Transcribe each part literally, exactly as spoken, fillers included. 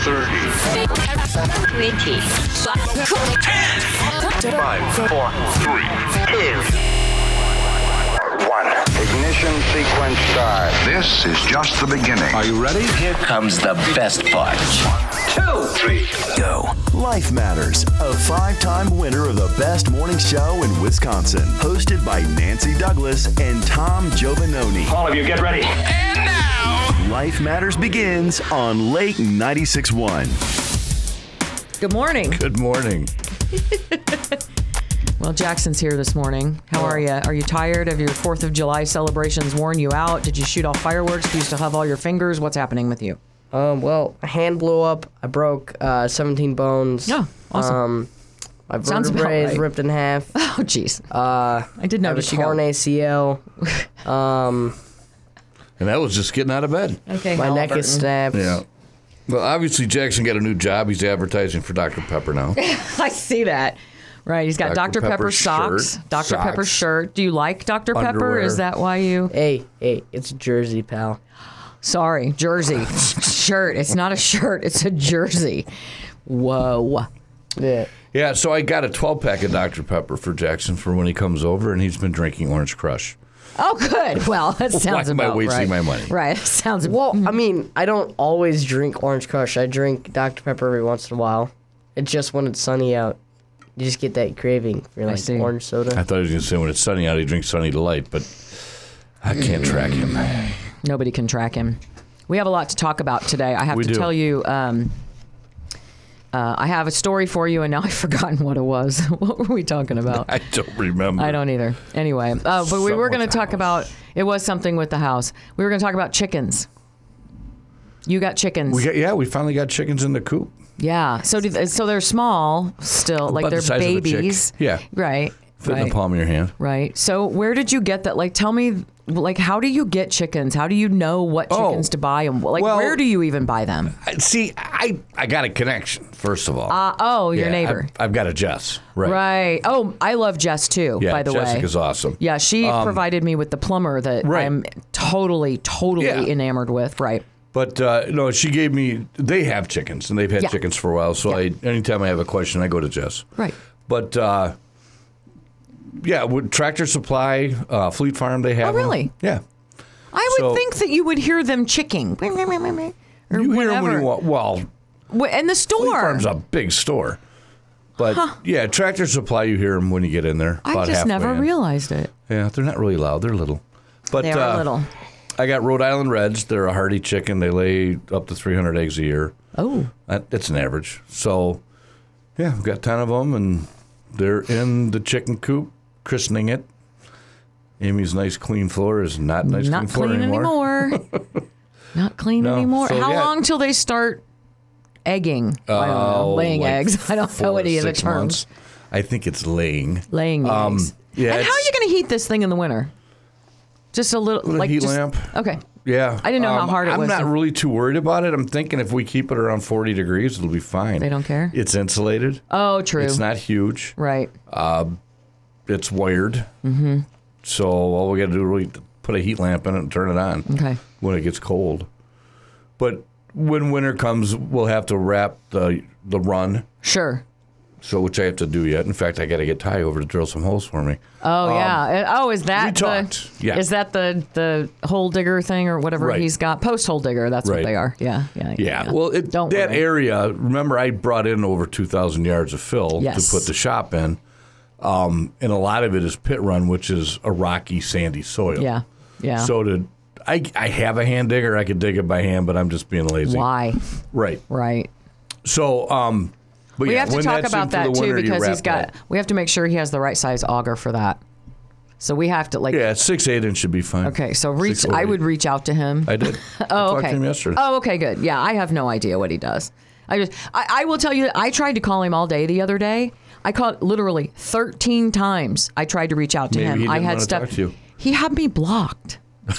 thirty. twenty. ten. five, four, three, two, one. Ignition sequence start. This is just the beginning. Are you ready? Here comes the best part. Two, three, Go. Life Matters, a five-time winner of the best morning show in Wisconsin. Hosted by Nancy Douglas and Tom Giovanoni. All of you, get ready. and now. Life Matters begins on Lake ninety-six point one. Good morning. Good morning. Well, Jackson's here this morning. How are you? Are you tired? Have your fourth of July celebrations worn you out? Did you shoot off fireworks? Do you still have all your fingers? What's happening with you? Um, well, a hand blew up. I broke uh, seventeen bones. Oh, awesome. Um, my Sounds about vertebrae is right. ripped in half. Oh, jeez. Uh, I did I have a notice you got- torn A C L. Um, And that was just getting out of bed. Okay, my neck is Halliburton. snapped. Yeah. Well, obviously, Jackson got a new job. He's advertising for Doctor Pepper now. I see that. Right, he's got Doctor Doctor Pepper Pepper socks, shirt, Doctor Pepper socks, shirt. Do you like Doctor Pepper? underwear. Is that why you... Hey, hey, it's a jersey, pal. Sorry, jersey. Shirt. It's not a shirt. It's a jersey. Whoa. Yeah. Yeah, so I got a twelve-pack of Doctor Pepper for Jackson for when he comes over, and he's been drinking Orange Crush. Oh, good. Well, that sounds am I about wasting right. my money? Right. Sounds... Well, I mean, I don't always drink Orange Crush. I drink Doctor Pepper every once in a while. It's just when it's sunny out. You just get that craving for like see. orange soda. I thought he was going to say when it's sunny out, he drinks Sunny Delight, but I can't track him. Nobody can track him. We have a lot to talk about today. I have We to do. tell you, um, uh, I have a story for you, and now I've forgotten what it was. What were we talking about? I don't remember. I don't either. Anyway, uh, but we Something were going to with the talk house. about, it was something with the house. We were going to talk about chickens. You got chickens. We got, yeah, we finally got chickens in the coop. Yeah. So do they, so they're small still, like About the they're size of a chick. babies. Yeah. Right. Fit in right. the palm of your hand. Right. So where did you get that? Like, tell me, like, how do you get chickens? How do you know what Oh, chickens to buy? And like, well- where do you even buy them? I- See, I I got a connection, first of all. Uh, oh, your Yeah, neighbor. I've, I've got a Jess. Right. Right. Oh, I love Jess too, Yeah, by the way. Jessica's awesome. Yeah, she provided me with the plumber that Right. I'm totally, totally Yeah. enamored with. Right. But uh, no, she gave me. They have chickens, and they've had Yeah. chickens for a while. So I, anytime I have a question, I go to Jess. Right. But uh, yeah, with Tractor Supply, uh, Fleet Farm, they have. Oh, really? them. Yeah. I would So- think that you would hear them chicking. Or You hear them whatever. when you want. Well, Wh- In the Fleet store. Farm's a big store. But yeah, Tractor Supply, you hear them when you get in there. I about just halfway never in. realized it. Yeah, they're not really loud. They're little. But They are uh, little. I got Rhode Island Reds. They're a hardy chicken. They lay up to three hundred eggs a year. Oh. That, that's an average. So, yeah, we've got ten of them, and they're in the chicken coop, christening it. Amy's nice clean floor is not nice Not clean floor clean anymore. anymore. Not clean No, anymore. so How yeah. long till they start egging? I don't know. Oh, Laying like eggs. I don't four know to any of the six terms. months. I think it's laying. Laying Um, eggs. yeah, And how are it's- you going to heat this thing in the winter? Just a little, Little like heat just, lamp. Okay. Yeah. I didn't know how Um, hard it I'm was not to- really too worried about it. I'm thinking if we keep it around forty degrees, it'll be fine. They don't care? It's insulated. Oh, true. It's not huge. Right. It's wired. Mm-hmm. So all we got to do is really put a heat lamp in it and turn it on Okay. when it gets cold. But when winter comes, we'll have to wrap the the run, Sure. so which I have to do yet. In fact, I got to get Ty over to drill some holes for me. Oh yeah. Uh, Oh, is that we the? talked, yeah. Is that the the hole digger thing or whatever Right. he's got? Post hole digger. That's what Right. they are. Yeah. Yeah. Yeah, well, it, Don't that worry. area. Remember, I brought in over two thousand yards of fill Yes. to put the shop in, um, and a lot of it is pit run, which is a rocky, sandy soil. Yeah. Yeah. So to, I, I have a hand digger. I could dig it by hand, but I'm just being lazy. Why? Right. Right. So, um, but We yeah, have to when talk that's in about for the that too winter, you because wrap he's got. that. We have to make sure he has the right size auger for that. So we have to like. Yeah, six eight inch should be fine. Okay, so reach. Six or I eight. would reach out to him. I did. I Oh, talked okay. to him yesterday. Oh, okay, good. Yeah, I have no idea what he does. I just, I, I will tell you that I tried to call him all day the other day. I called literally thirteen times. I tried to reach out to Maybe him. he I didn't had wanna stuff. talk to you. He had me blocked.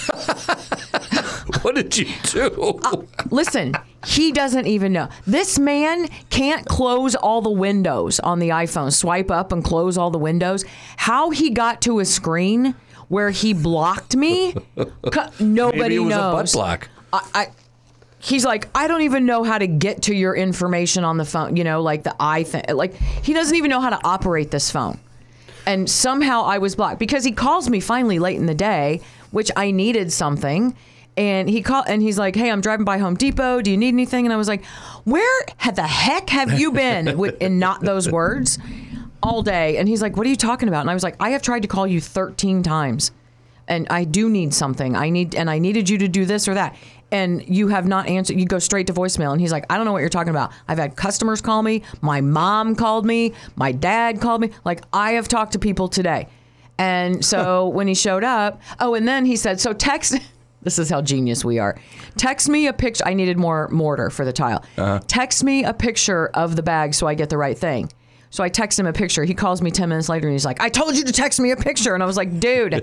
What did you do? Listen, he doesn't even know. This man can't close all the windows on the iPhone. Swipe up and close all the windows. How he got to a screen where he blocked me, co- nobody Maybe it was knows. a butt block. I, I he's like, I don't even know how to get to your information on the phone. You know, like the I thing. Like, he doesn't even know how to operate this phone. And somehow I was blocked because he calls me finally late in the day, which I needed something. And he called and he's like, hey, I'm driving by Home Depot. Do you need anything? And I was like, where the heck have you been? With, in not those words all day. And he's like, what are you talking about? And I was like, I have tried to call you thirteen times and I do need something. I need and I needed you to do this or that. And you have not answered. You go straight to voicemail. And he's like, I don't know what you're talking about. I've had customers call me. My mom called me. My dad called me. Like, I have talked to people today. And so when he showed up, oh, and then he said, so text. This is how genius we are. Text me a picture. I needed more mortar for the tile. Uh-huh. Text me a picture of the bag so I get the right thing. So I text him a picture. He calls me ten minutes later and he's like, I told you to text me a picture. And I was like, dude.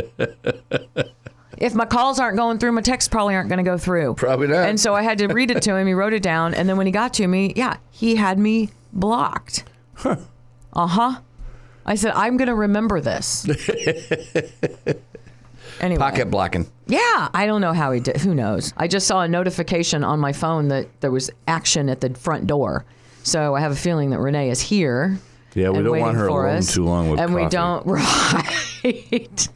If my calls aren't going through, my texts probably aren't going to go through. Probably not. And so I had to read it to him. He wrote it down. And then when he got to me, yeah, he had me blocked. Huh. Uh-huh. I said, I'm going to remember this. Anyway. Pocket blocking. Yeah. I don't know how he did. Who knows? I just saw a notification on my phone that there was action at the front door. So I have a feeling that Renee is here. Yeah, we don't want her alone us, too long with and coffee. we don't. Right.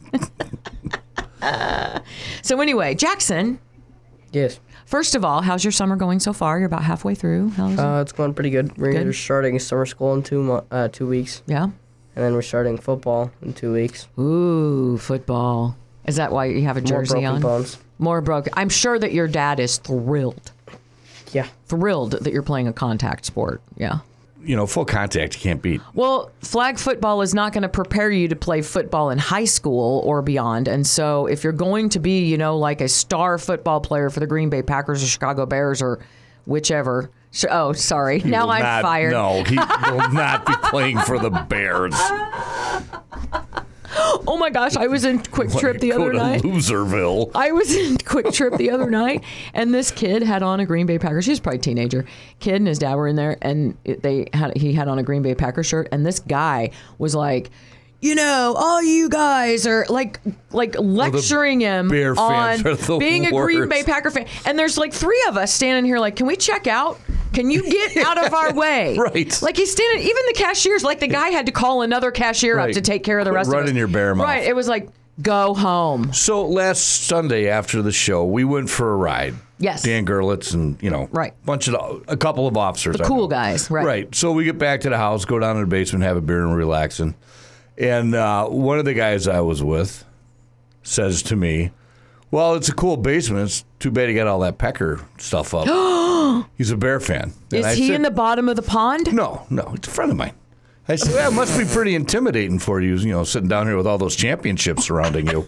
So anyway, Jackson. Yes. First of all, how's your summer going so far? You're about halfway through. How's Uh, it? it's going pretty good. We're Good. We're starting summer school in two mo- uh, two weeks, Yeah. and then we're starting football in two weeks. Ooh, football. Is that why you have a More jersey broken on? bones. More broken. I'm sure that your dad is thrilled. Yeah. Thrilled that you're playing a contact sport. Yeah. You know, full contact, you can't beat. Well, flag football is not going to prepare you to play football in high school or beyond. And so if you're going to be, you know, like a star football player for the Green Bay Packers or Chicago Bears or whichever. Oh, sorry. He now will I'm not- fired. No, he will not be playing for the Bears. Oh my gosh, I was in Quick Trip the Go other to night. Loserville. I was in Quick Trip the other night, and this kid had on a Green Bay Packers. She was probably a teenager. Kid and his dad were in there, and it, they had he had on a Green Bay Packers shirt, and this guy was like, you know, all you guys are like like lecturing him Bear fans on are the being a Green worst. Bay Packer fan. And there's like three of us standing here like, can we check out? Can you get out of our way? Right. Like he's standing, even the cashiers, like the guy had to call another cashier Right. up to take care of the Quit rest of us. running your bear mouth. Right. It was like, go home. So last Sunday after the show, we went for a ride. Yes. Dan Gerlitz and, you know, Right. bunch of a couple of officers. The I cool know. guys, right. Right. So we get back to the house, go down to the basement, have a beer and relaxing. And uh, one of the guys I was with says to me, well, it's a cool basement. It's too bad you got all that pecker stuff up. He's a Bear fan. And Is I he said, in the bottom of the pond? No, no, it's a friend of mine. I said, well, it must be pretty intimidating for you, you know, sitting down here with all those championships surrounding you.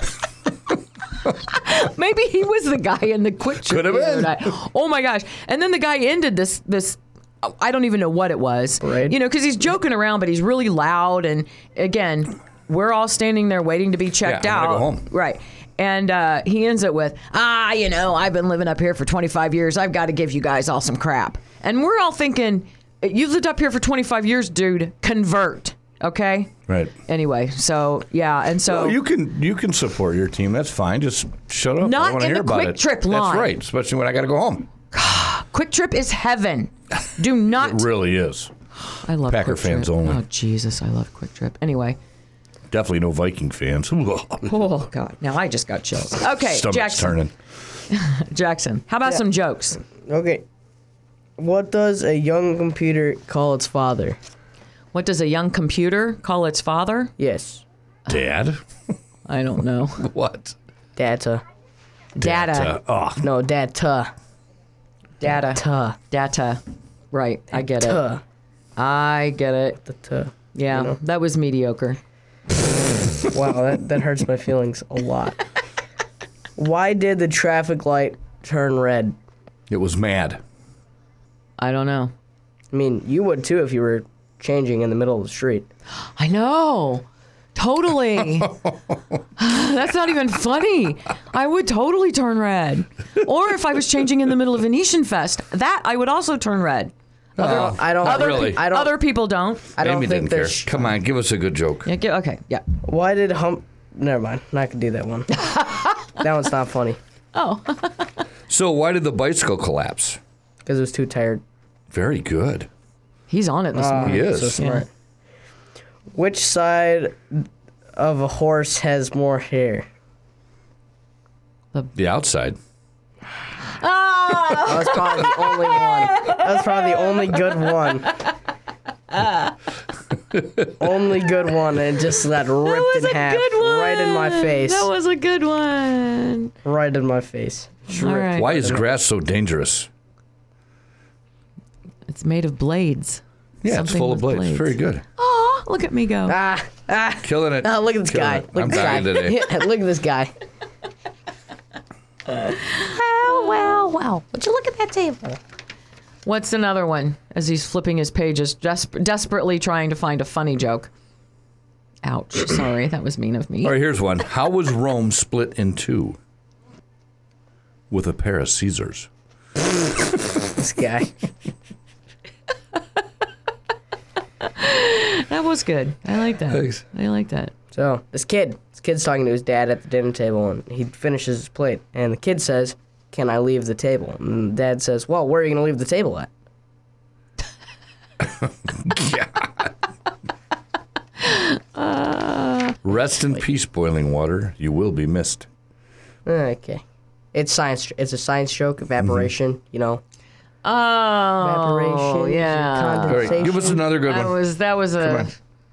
Maybe he was the guy in the Quick Trip. Could have the other been. night. Oh my gosh! And then the guy ended this this. I don't even know what it was. Parade? You know, because he's joking around, but he's really loud. And again, we're all standing there waiting to be checked Yeah, I'm out. gonna go home. Right. And uh, he ends it with, ah, you know, I've been living up here for twenty-five years. I've got to give you guys all some crap. And we're all thinking, you've lived up here for twenty-five years, dude. Convert. Okay. Right. Anyway, so yeah, and so Well, you can you can support your team. That's fine. Just shut up. Not I want to in hear the about Quick it. Trip line. That's right, especially when I got to go home. Quick Trip is heaven. Do not. It really is. I love Packer Quick fans Trip. only. Oh Jesus, I love Quick Trip. Anyway, Definitely no Viking fans. oh God, now I just got chills. Okay, Stomach's Jackson. turning. Jackson, how about Yeah. some jokes? Okay. What does a young computer call its father? What does a young computer call its father? Yes. Dad? I don't know. What? Data. Data. Uh, oh, No, data. Data. Ta. Data. Right, I get it. Ta. I get it. The ta. Yeah, You know? that was mediocre. Wow, that, that hurts my feelings a lot. Why did the traffic light turn red? it was mad. I don't know. I mean, you would too if you were changing in the middle of the street. I know. Totally. That's not even funny. I would totally turn red. Or if I was changing in the middle of Venetian Fest, that I would also turn red. Oh, I don't. Not Other, really. pe- I don't. other people don't. I don't Amy think didn't care. there's. Come on, give us a good joke. Yeah, gi- okay, yeah. Why did hump? Never mind. Not gonna do that one. That one's not funny. Oh. So why did the bicycle collapse? Because it was too tired. Very good. He's on it this Uh, morning. He is. So smart. Which side of a horse has more hair? The outside. That was probably the only one. That was probably the only good one. Only good one, and it just got ripped That was in a half good one. right in my face. That was a good one. Right in my face. All right. Why is grass so dangerous? It's made of blades. Yeah, Something it's full of with blades. Very good. Oh, look at me go. Ah, ah. Killing it. Oh, look at this Killing guy. it. Look I'm at this dying guy. today. Look at this guy. Well, well, well. Would you look at that table? What's another one? As he's flipping his pages, des- desperately trying to find a funny joke. Ouch. Sorry, that was mean of me. All right, here's one. How was Rome split in two? With a pair of Caesars. This guy. That was good. I like that. Thanks. I like that. So this kid, this kid's talking to his dad at the dinner table, and he finishes his plate, and the kid says, "Can I leave the table?" And the dad says, "Well, where are you going to leave the table at?" Uh, Rest in peace, boiling water. You will be missed. Okay, it's science. It's a science joke. Evaporation. You know, Oh, evaporation. yeah. All right, Condensation. give us another good That one. was that was a.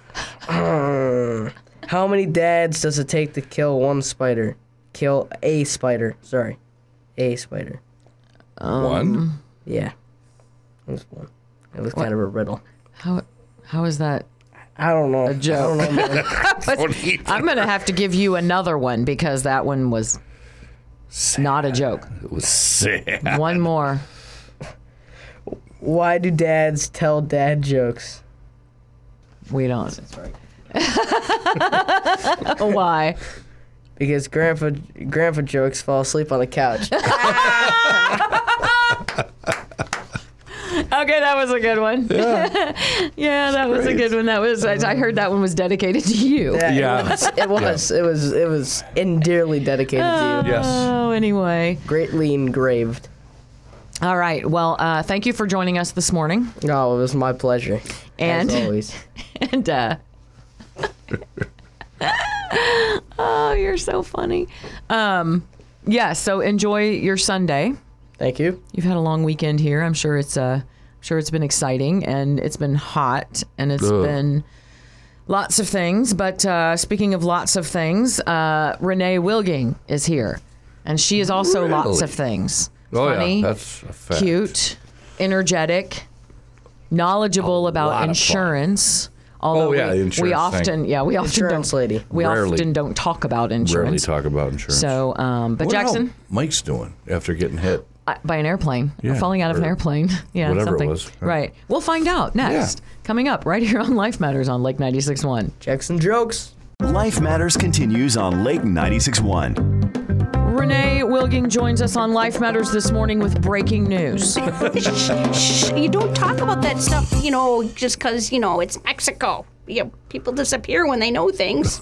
How many dads does it take to kill one spider? Kill a spider. Sorry, a spider. One. Yeah, it was one. It was kind of a riddle. How how is that? I don't know. A joke. I don't know. man. I'm gonna have to give you another one because that one was not a joke. It was sad. One more. Why do dads tell dad jokes? We don't. Why? Because grandpa grandpa jokes fall asleep on the couch. Okay, that was a good one. Yeah, yeah that was a good one. That was. I, I heard that one was dedicated to you. Yeah, Yeah. It was. It was. It was, it was endearly dedicated to you. Yes. Oh, anyway. Greatly engraved. All right. Well, uh, thank you for joining us this morning. Oh, it was my pleasure. And as always. and uh, oh, you're so funny. Um, yeah. So enjoy your Sunday. Thank you. You've had a long weekend here. I'm sure it's uh, sure it's been exciting and it's been hot and it's Ugh. been lots of things. But uh, speaking of lots of things, uh, Renee Wilging is here, and she is also lots Really? of things. Oh, Funny, yeah. That's a fact. cute, energetic, knowledgeable about lot of fun. insurance. Although Oh, yeah, we, the insurance we often, thing. yeah, we often Insurance don't, lady. we Rarely. often don't talk about Rarely insurance. talk about insurance. So, um, but I wonder Jackson. how Mike's doing after getting hit. Uh, by an airplane, or Yeah, falling out of an or airplane. Yeah, whatever it something. was. Yeah. Right. We'll find out next. Coming up right here on Life Matters on Lake ninety-six point one. Jackson jokes. Life Matters continues on Lake ninety-six point one. Renee Wilging joins us on Life Matters this morning with breaking news. Shh, you don't talk about that stuff, you know, just because, you know, it's Mexico. You know, people disappear when they know things.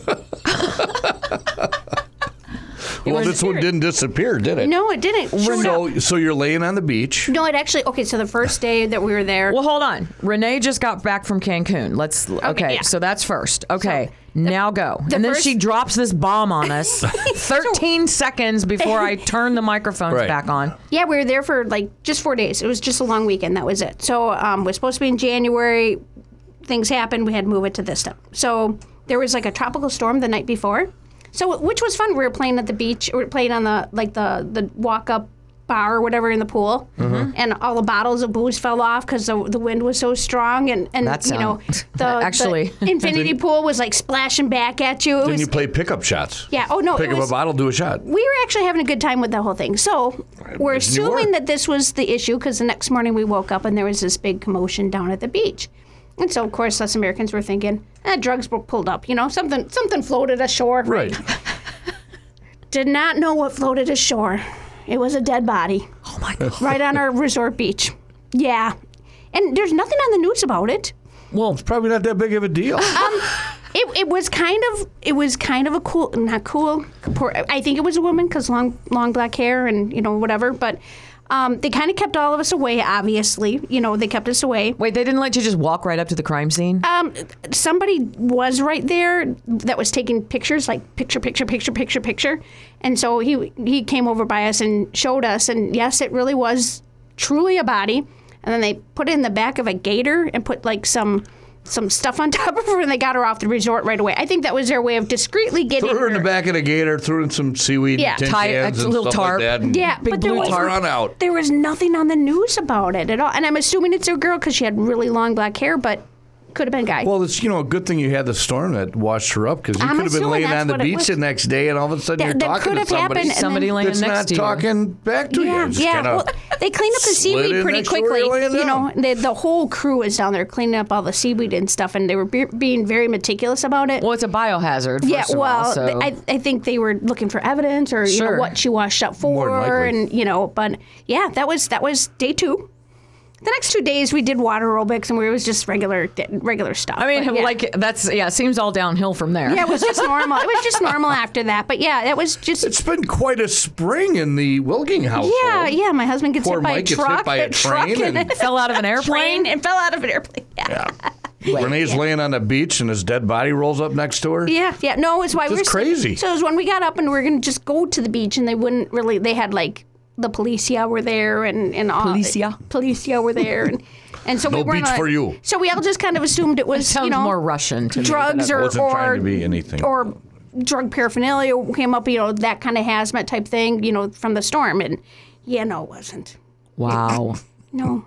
Well, this one didn't disappear, did it? No, it didn't. Showed up. So, so you're laying on the beach. No, it actually, okay, so the first day that we were there. Well, hold on. Renee just got back from Cancun. Let's, okay, yeah. so that's first. Okay, now go. the And then first- she drops this bomb on us thirteen seconds before I turn the microphones Right. back on. Yeah, we were there for like just four days. It was just a long weekend. That was it. So um, we're supposed to be in January. Things happened. We had to move it to this time. So there was like a tropical storm the night before. So which was fun. We were playing at the beach. We were playing on the like the the walk up bar or whatever in the pool, and all the bottles of booze fell off because the, the wind was so strong. And and That you know sound- the Actually- the infinity pool was like splashing back at you. It Then was, you play pickup shots. yeah. Oh no. Pick it up was, a bottle, do a shot. we were actually having a good time with the whole thing. So we're imagine you assuming were. that this was the issue because the next morning we woke up and there was this big commotion down at the beach. And so, of course, us Americans were thinking, eh, drugs were pulled up, you know, something something floated ashore. Right. Did not know what floated ashore. It was a dead body. Oh my God. Right on our resort beach. Yeah. And there's nothing on the news about it. Well, Probably not that big of a deal. It It, it was kind of it was kind of a cool, not cool. I think it was a woman because long long black hair and you know whatever. But um, they kind of kept all of us away. Obviously, you know they kept us away. Wait, they didn't let you just walk right up to the crime scene? Um, somebody was right there that was taking pictures, like picture, picture, picture, picture, picture, and so he he came over by us and showed us. And yes, it really was truly a body. And then they put it in the back of a gator and put like some some stuff on top of her, and they got her off the resort right away. I think that was their way of discreetly getting Threw her in her. the back of the gator, threw in some seaweed Yeah. and tin Tie- cans a and little stuff tarp. like that. And Yeah, Big but there blue was tarp. run out. there was nothing on the news about it at all. And I'm assuming it's a girl because she had really long black hair, but could have been a guy. Well, it's you know a good thing you had the storm that washed her up because you I'm could have been assuming laying that's on the what it beach was. the next day, and all of a sudden That- you're that talking could to have somebody happened, and Somebody then- laying that's next not to you. talking back to Yeah, you. Just yeah. kinda Well, they cleaned up the slid seaweed in pretty next to where quickly. you're laying You know, down. the, the whole crew was down there cleaning up all the seaweed and stuff, and they were be- being very meticulous about it. Well, it's a biohazard, first yeah, of well, all. So. th- I, I think they were looking for evidence or you Sure. know what she washed up More than for, likely. and you know, but yeah, that was that was day two. The next two days we did water aerobics and we, it was just regular regular stuff. I mean, But, yeah. like, that's, yeah, it seems all downhill from there. yeah, it was just normal. It was just normal after that. But yeah, that was just It's been quite a spring in the Wilking household. yeah, yeah. My husband gets Poor hit by Mike a gets truck, hit by a truck train and- Fell out of an airplane. train and fell out of an airplane. Yeah. Renee's laying on the beach and his dead body rolls up next to her. Yeah, yeah. No, it's why we Just were crazy. So it was when we got up and we were going to just go to the beach, and they wouldn't really. They had like the policia were there and and all. Policia? Policia were there, and and so No we weren't beach allowed- for you. So we all just kind of assumed it was Sounds you know more Russian to me. drugs but or Wasn't or trying to be anything. or drug paraphernalia came up. You know that kind of hazmat type thing. You know from the storm, and yeah, no, it wasn't. Wow. No.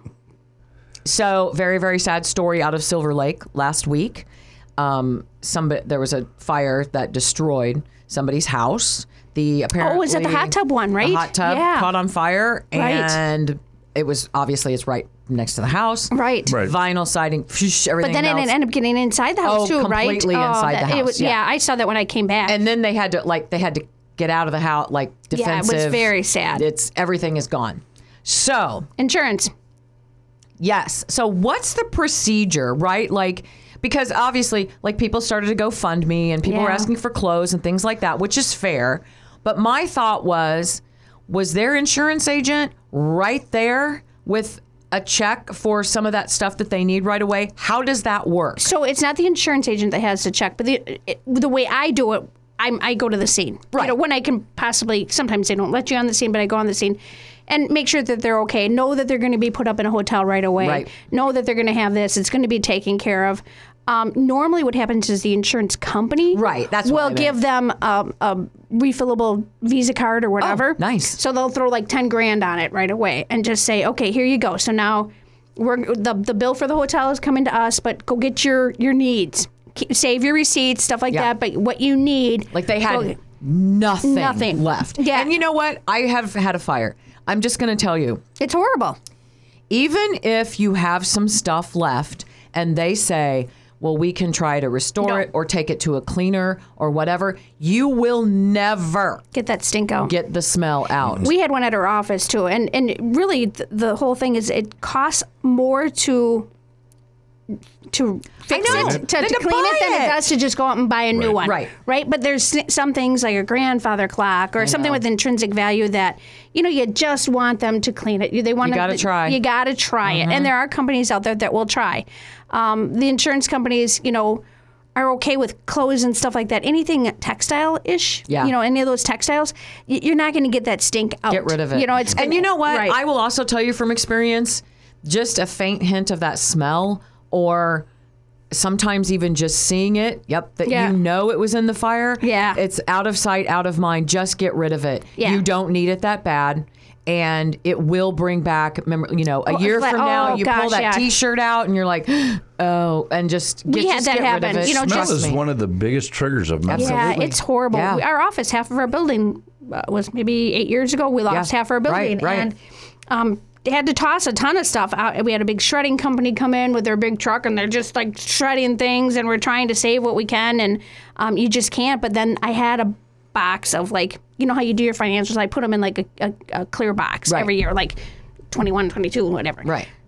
So, very, very sad story out of Silver Lake last week. Um, somebody, there was a fire that destroyed somebody's house. The apparently Oh, was it the hot tub one, right? The hot tub Yeah. caught on fire, Right. and it was obviously it's right next to the house. Right. Right. Vinyl siding, psh, everything. But then it melts. ended up getting inside the house Oh, too, right? completely inside that- the It house, was, yeah. yeah, I saw that when I came back. And then they had to like they had to get out of the house like Yeah, it was defensive. very sad. It's everything is gone. So Insurance. yes. So what's the procedure, right? Like because obviously like people started to go fund me and people were Yeah. asking for clothes and things like that, which is fair. But my thought was, was their insurance agent right there with a check for some of that stuff that they need right away? How does that work? So it's not the insurance agent that has to check, but the it, the way I do it, I'm, I go to the scene. Right. You know, when I can possibly, sometimes they don't let you on the scene, but I go on the scene and make sure that they're okay. Know that they're going to be put up in a hotel right away. Right. Know that they're going to have this. It's going to be taken care of. Um, normally what happens is the insurance company Right, that's what will I meant. give them a, a refillable Visa card or whatever. Oh, nice. So they'll throw like ten grand on it right away and just say, okay, here you go. So now we're the, the bill for the hotel is coming to us, but go get your, your needs. Keep, save your receipts, stuff like Yeah. that. But what you need, Like they had go- nothing, Nothing. left. Yeah. And you know what? I have had a fire. I'm just going to tell you, it's horrible. even if you have some stuff left and they say, well, we can try to restore No. it or take it to a cleaner or whatever, you will never Get that stink out. get the smell out. We had one at our office too, and and really th- the whole thing is it costs more to to fix know. it to, Than to to clean it buy than it it. does to just go out and buy a new Right. one. Right. Right. But there's s- some things like a grandfather clock or something know. with intrinsic value that you know you just want them to clean it. You- They want You to- gotta try. You got to try it, and there are companies out there that will try. Um, the insurance companies, you know. Are okay with clothes and stuff like that. Anything textile-ish, Yeah. you know, any of those textiles, y- you're not going to get that stink out. Get rid of it. You know, it's and gonna- you know what? Right. I will also tell you from experience, just a faint hint of that smell or sometimes even just seeing it, yep, that Yeah. you know it was in the fire. Yeah. It's out of sight, out of mind. Just get rid of it. Yeah. You don't need it that bad. And it will bring back, mem- you know, a Oh, year fla- from now, oh, you pull gosh, that yeah. T-shirt out and you're like, oh, and just get, We had just that get rid happen. of it. You know, Smell just- is one of the biggest triggers of mental. Yeah, Absolutely. it's horrible. Yeah. We- Our office, half of our building uh, was maybe eight years ago. We lost Yeah. half our building, Right, right. and um, they had to toss a ton of stuff out. We had a big shredding company come in with their big truck, and they're just like shredding things, and we're trying to save what we can, and um, you just can't. But then I had a box of like, you know how you do your financials? I put them in like a, a, a clear box Right. every year, like twenty-one, twenty-two, whatever. Right.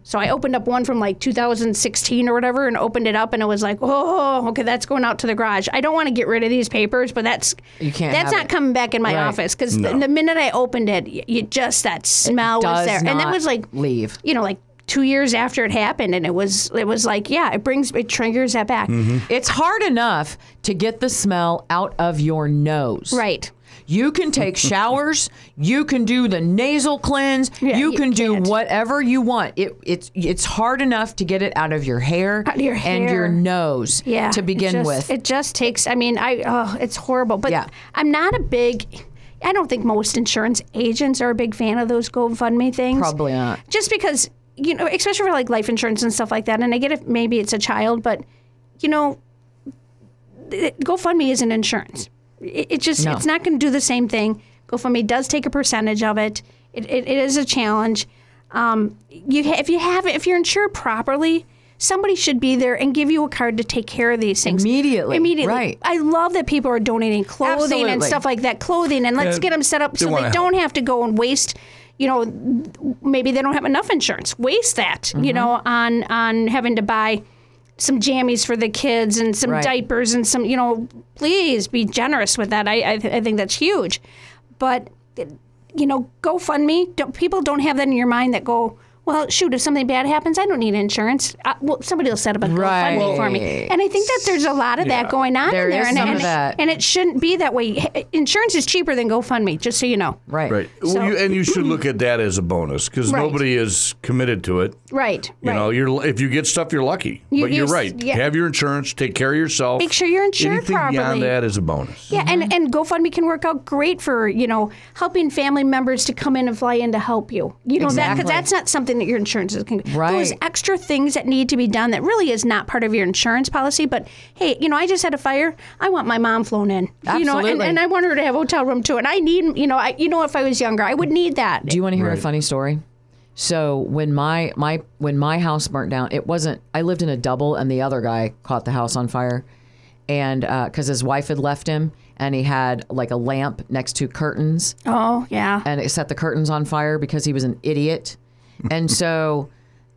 So I opened up one from like two thousand sixteen or whatever and opened it up and it was like, oh, okay, that's going out to the garage. I don't want to get rid of these papers, but that's You can't that's have not it. coming back in my Right. office because No. the, the minute I opened it, you, you just, that smell was does there. And that not was like, leave. you know, like two years after it happened. And it was, it was like, yeah, it brings, it triggers that back. It's hard enough to get the smell out of your nose. Right. You can take showers. You can do the nasal cleanse. Yeah, you you can do can't. whatever you want. It, it's it's hard enough to get it out of your hair, Out of your and hair. your nose Yeah. to it begin just- with. It just takes, I mean, I, oh, it's horrible. But Yeah. I'm not a big, I don't think most insurance agents are a big fan of those GoFundMe things. Probably not. Just because, you know, especially for like life insurance and stuff like that. And I get it, maybe it's a child, but, you know, it- GoFundMe isn't insurance. It, it just, No. it's not going to do the same thing. GoFundMe does take a percentage of it. It, it, it is a challenge. Um, you ha- if you have it, if you're insured properly, somebody should be there and give you a card to take care of these things Immediately, Immediately, right. I love that people are donating clothing and Absolutely. stuff like that. Clothing, and let's Yeah, get them set up they so they wanna don't help. have to go and waste. You know, maybe they don't have enough insurance. Waste that. Mm-hmm. You know, on on having to buy some jammies for the kids and some Right. diapers and some. You know, please be generous with that. I I, th- I think that's huge, but you know, GoFundMe. Don't, people don't have that in your mind that go, well, shoot, if something bad happens, I don't need insurance. Uh, well, somebody will set up a Right. GoFundMe for me. And I think that there's a lot of Yeah. that going on There in there. is and, some and, of that. and it shouldn't be that way. H- Insurance is cheaper than GoFundMe, just so you know. Right. Right. So- well, you, and you should look at that as a bonus because Right. nobody is committed to it. Right. You right. know, you're if you get stuff, you're lucky. You- but you're you- right. yeah. Have your insurance. Take care of yourself. Make sure you're insured Anything properly. beyond that is a bonus. Yeah, and, and GoFundMe can work out great for, you know, helping family members to come in and fly in to help you. You know, that Exactly. because that's not something that your insurance is can Right. Those extra things that need to be done that really is not part of your insurance policy. But hey, you know, I just had a fire. I want my mom flown in. You know, and, Absolutely. and I want her to have a hotel room too. And I need, you know, I you know, if I was younger, I would need that. Do you want to hear a Right. funny story? So when my my when my house burnt down, it wasn't. I lived in a double, and the other guy caught the house on fire, and because his wife had left him, and he had like a lamp next to curtains, Oh yeah. and it set the curtains on fire because he was an idiot, and so.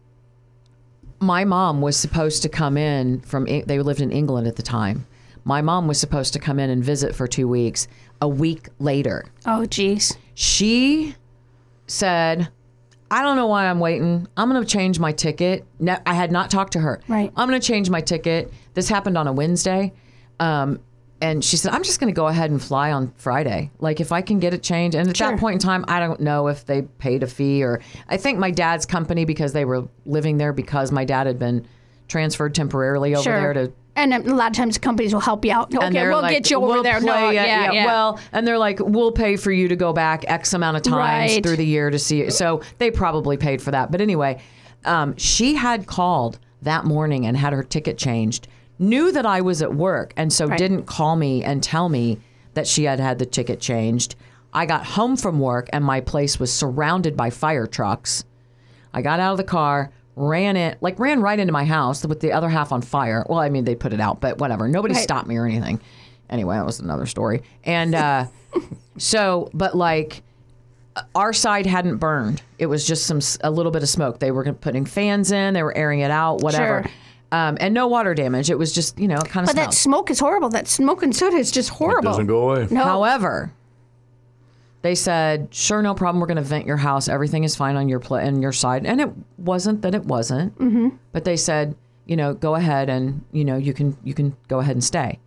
My mom was supposed to come in from, they lived in England at the time. My mom was supposed to come in and visit for two weeks. A week later, Oh geez. she said, I don't know why I'm waiting. I'm going to change my ticket. No, I had not talked to her. Right. I'm going to change my ticket. This happened on a Wednesday. Um, and she said, I'm just going to go ahead and fly on Friday. Like, if I can get it changed. And at Sure. that point in time, I don't know if they paid a fee or I think my dad's company, because they were living there because my dad had been transferred temporarily over Sure. there to. And a lot of times companies will help you out. Okay, And they're we'll like, get you over we'll there. No, play it, yeah, yeah. Well, and they're like, we'll pay for you to go back X amount of times Right. through the year to see it. So they probably paid for that. But anyway, um, she had called that morning and had her ticket changed, knew that I was at work, and so Right. didn't call me and tell me that she had had the ticket changed. I got home from work and my place was surrounded by fire trucks. I got out of the car, ran it, like ran right into my house with the other half on fire. Well, I mean, they put it out, but whatever. Nobody Right. stopped me or anything. Anyway, that was another story. And uh, so, but like, our side hadn't burned. It was just some a little bit of smoke. They were putting fans in. They were airing it out. Whatever. Sure. Um, and no water damage. It was just, you know, it kind of But that smelled. smoke is horrible. That smoke and soda is just horrible. doesn't go away. No. However, they said, sure, no problem. We're going to vent your house. Everything is fine on your pla- on your side. And it wasn't that it wasn't. Mm-hmm. But they said, you know, go ahead and, you know, you can you can go ahead and stay.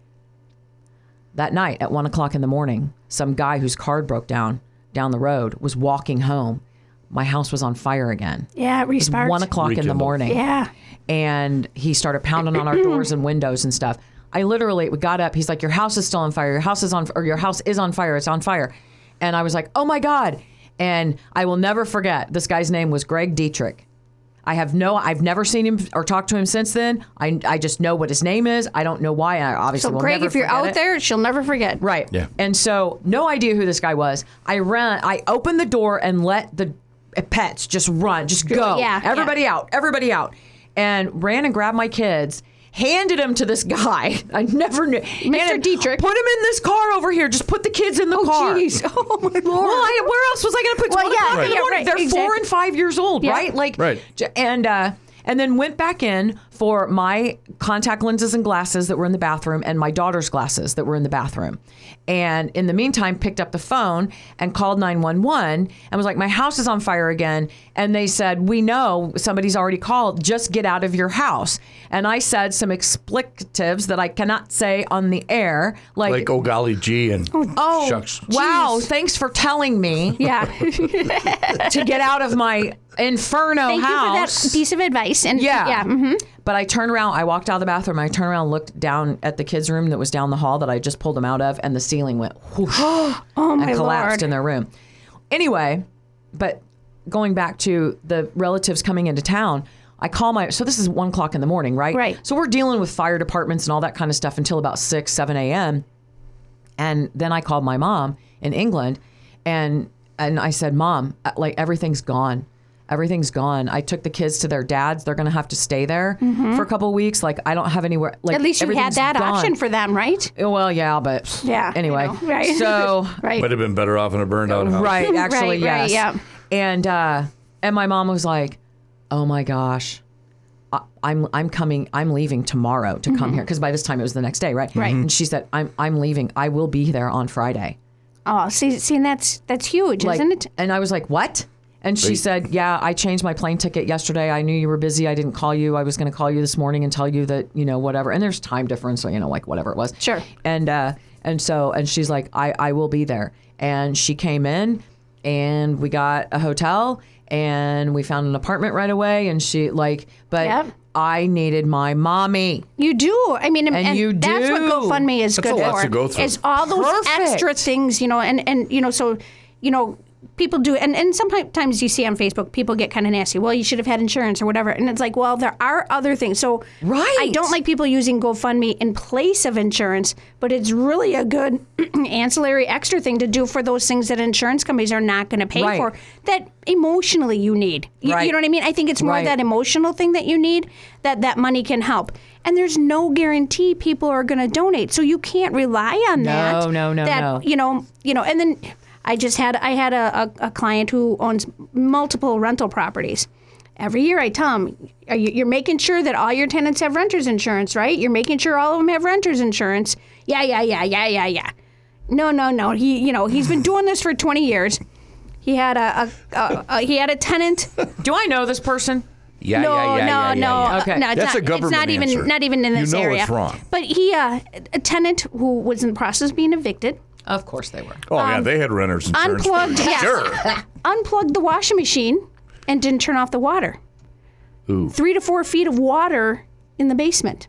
That night at one o'clock in the morning, some guy whose car broke down down the road was walking home. My house was on fire again. Yeah, it It was resparked. one o'clock in the Rekindled. morning. Yeah. And he started pounding on our doors and windows and stuff. I literally we got up. He's like, your house is still on fire. Your house is on, or your house is on fire. It's on fire. And I was like, oh my God. And I will never forget, this guy's name was Greg Dietrich. I have no, I've never seen him or talked to him since then. I, I just know what his name is. I don't know why. I obviously So, will Greg, never if you're forget out it. there, she'll never forget. Right. Yeah. And so, no idea who this guy was. I ran, I opened the door and let the pets just run, just go. Yeah, Everybody out, everybody out. And ran and grabbed my kids. handed him to this guy. I never knew. Mister Handed- Dietrich. Put him in this car over here. Just put the kids in the Oh, car. jeez. Oh, my Lord. Well, I, where else was I going to put? It's Well, one yeah, o'clock in the yeah, morning. right, They're exactly. four and five years old, Yeah. right? Like, Right. j- And uh, and then went back in for my contact lenses and glasses that were in the bathroom, and my daughter's glasses that were in the bathroom. And in the meantime, picked up the phone and called nine one one and was like, "My house is on fire again." And they said, "We know somebody's already called. Just get out of your house." And I said some expletives that I cannot say on the air, like, Like, oh, golly gee, and "Oh, shucks. wow, thanks for telling me Yeah. to get out of my inferno Thank house." you for that piece of advice. And Yeah. yeah. hmm But I turned around, I walked out of the bathroom, I turned around, looked down at the kids' room that was down the hall that I just pulled them out of, and the ceiling went whoosh Oh and my collapsed Lord. in their room. Anyway, but going back to the relatives coming into town, I call my, so this is one o'clock in the morning, right? Right. So we're dealing with fire departments and all that kind of stuff until about six, seven a.m. And then I called my mom in England, and and I said, "Mom, like everything's gone. Everything's gone. I took the kids to their dad's. They're going to have to stay there for a couple of weeks. Like I don't have anywhere. Like At least you had everything's that gone." option for them, right? Well, yeah, but Yeah. you Anyway, know, right. so right. Might have been better off in a burned out house. right, actually, Right, right, yes, yeah. And uh, and my mom was like, "Oh my gosh." I- I'm I'm coming. I'm leaving tomorrow to come here because by this time it was the next day, right? Mm-hmm. Right. And she said, "I'm I'm leaving. I will be there on Friday." Oh, see, see, and that's that's huge, Like, isn't it? And I was like, "What?" And she said, "Yeah, I changed my plane ticket yesterday. I knew you were busy. I didn't call you. I was going to call you this morning and tell you that, you know, whatever." And there's time difference, so, you know, like whatever it was. Sure. And uh, and so, and she's like, I, I will be there. And she came in and we got a hotel and we found an apartment right away. And she like, but Yep. I needed my mommy. You do. I mean, and, And you that's what do. GoFundMe is That's good a lot for. to go through. Is all those Perfect. extra things, you know, and and you know, so you know, people do, and and sometimes you see on Facebook, people get kind of nasty. Well, you should have had insurance or whatever, and it's like, well, there are other things. So Right. I don't like people using GoFundMe in place of insurance, but it's really a good ancillary extra thing to do for those things that insurance companies are not going to pay Right. for. That emotionally you need. You, Right. you know what I mean? I think it's more Right. that emotional thing that you need that that money can help. And there's no guarantee people are going to donate, so you can't rely on No, that. no, no, that, no. You know, you know. And then I just had I had a, a, a client who owns multiple rental properties. Every year I tell him, are you, you're making sure that all your tenants have renters insurance, right? You're making sure all of them have renters insurance. Yeah, yeah, yeah, yeah, yeah, yeah. No, no, no. He, you know, he's been doing this for twenty years. He had a, a, a, a he had a tenant. Do I know this person? Yeah, no, yeah, yeah, no, yeah, yeah, no, yeah. Okay. no. It's That's not, a government It's not even answer. not even in You this know area. it's wrong. But he, uh, a tenant who was in the process of being evicted, Of course they were. Oh, yeah, they had renters insurance. unplugged, yes, Sure. unplugged the washing machine and didn't turn off the water. Ooh. Three to four feet of water in the basement.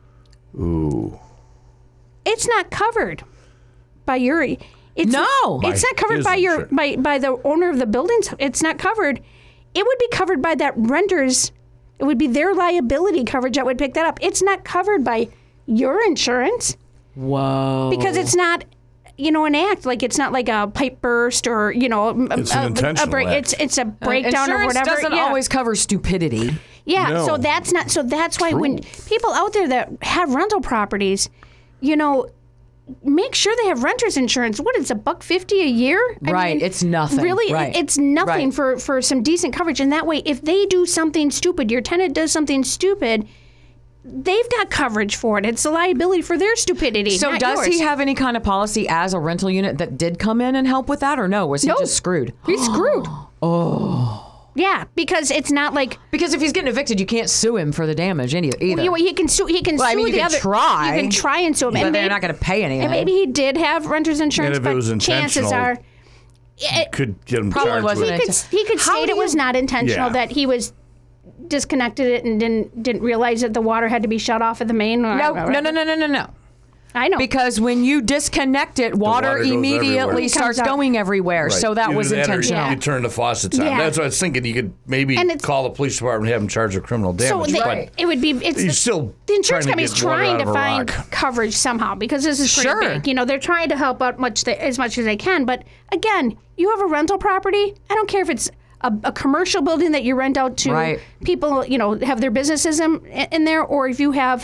Ooh. It's not covered by your. It's, No. it's By not covered his by your insurance. by by the owner of the buildings. It's not covered. It would be covered by that renters. It would be their liability coverage that would pick that up. It's not covered by your insurance Whoa. because it's not, you know, an act. Like it's not like a pipe burst or you know, a, It's an a- a intentional break. act. It's it's a breakdown or Insurance whatever. doesn't yeah. always cover stupidity. Yeah, No. so that's not so that's why when people out there that have rental properties, you know, make sure they have renters insurance. What is a buck fifty a year? I Right, it's nothing. Really, Right. it's nothing Right. for for some decent coverage. And that way, if they do something stupid, your tenant does something stupid, they've got coverage for it. It's a liability for their stupidity. So not does he yours. have any kind of policy as a rental unit that did come in and help with that, or no? Was he No. just screwed? He's screwed. Oh. Yeah, because it's not like Because if he's getting evicted, you can't sue him for the damage any- either. you know, he can sue. He can Well, I sue mean, you the can other. try, You can try and sue him. but and they're maybe- not going to pay anything. And maybe he did have renter's insurance, if it but was chances intentional, are it, Could get him Probably charged wasn't with he it. could he could How state do it was you- not intentional, Yeah. that he was disconnected it and didn't didn't realize that the water had to be shut off at the main. no, no, no, no, no, no, no. I know. Because when you disconnect it, water, water goes immediately everywhere. It starts comes out. going everywhere. Right. So that Either was or intentional. You turn the faucets on. Yeah. That's what I was thinking. You could maybe And it's- call the police department and have them charge of criminal so damage. they, but it would be it's He's the, still the insurance trying to company's get water trying out to of a find rock. coverage somehow because this is pretty Sure. big. You know, they're trying to help out much they, as much as they can. But again, you have a rental property. I don't care if it's a, a commercial building that you rent out to Right. people. You know, have their businesses in, in there, or if you have,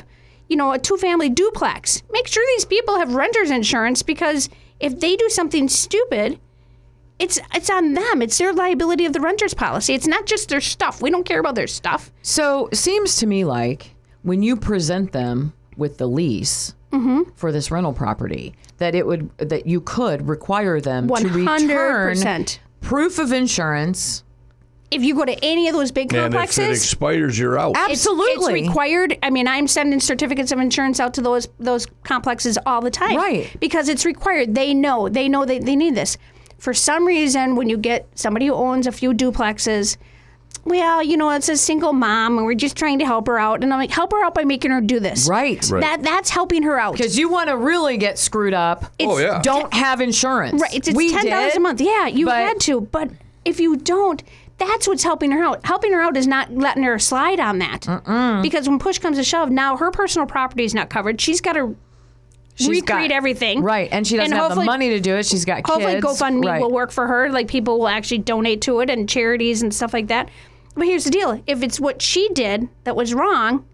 you know, a two-family duplex. Make sure these people have renter's insurance, because if they do something stupid, it's it's on them. It's their liability of the renter's policy. It's not just their stuff. We don't care about their stuff. So it seems to me like when you present them with the lease Mm-hmm. for this rental property, that it would that you could require them one hundred to percent. return proof of insurance. If you go to any of those big And if complexes, it expires, you're out. It's- Absolutely. It's, required. I mean, I'm sending certificates of insurance out to those those complexes all the time. Right. Because it's required. They know. They know they, they need this. For some reason, when you get somebody who owns a few duplexes, well, you know, it's a single mom and we're just trying to help her out. And I'm like, help her out by making her do this. Right. Right. That That's helping her out. Because you want to really get screwed up. Oh, yeah. Don't have insurance. Right. It's, it's We ten dollars did, a month. Yeah, you but- had to. But if you don't, that's what's helping her out. Helping her out is not letting her slide on that. Mm-mm. Because when push comes to shove, now her personal property is not covered. She's got to She's recreate got- everything. Right. And she doesn't have the hopefully- money to do it. She's got Hopefully kids. GoFundMe right. will work for her. Like, people will actually donate to it, and charities and stuff like that. But here's the deal. If it's what she did that was wrong,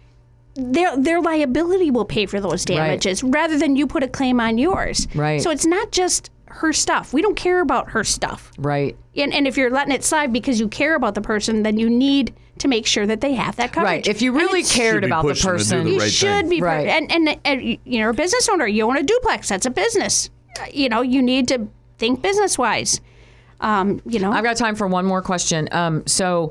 their their liability will pay for those damages rather than you put a claim on yours. Right. So it's not just her stuff. We don't care about her stuff. Right. And, and if you're letting it slide because you care about the person, then you need to make sure that they have that coverage. Right. If you And really it's- cared Should be about the pushing to do person, the you right should thing. be Right. and, and and you know, you're a business owner. You own a duplex. That's a business. Uh, You know, you need to think business wise. Um, you know, I've got time for one more question. Um, so,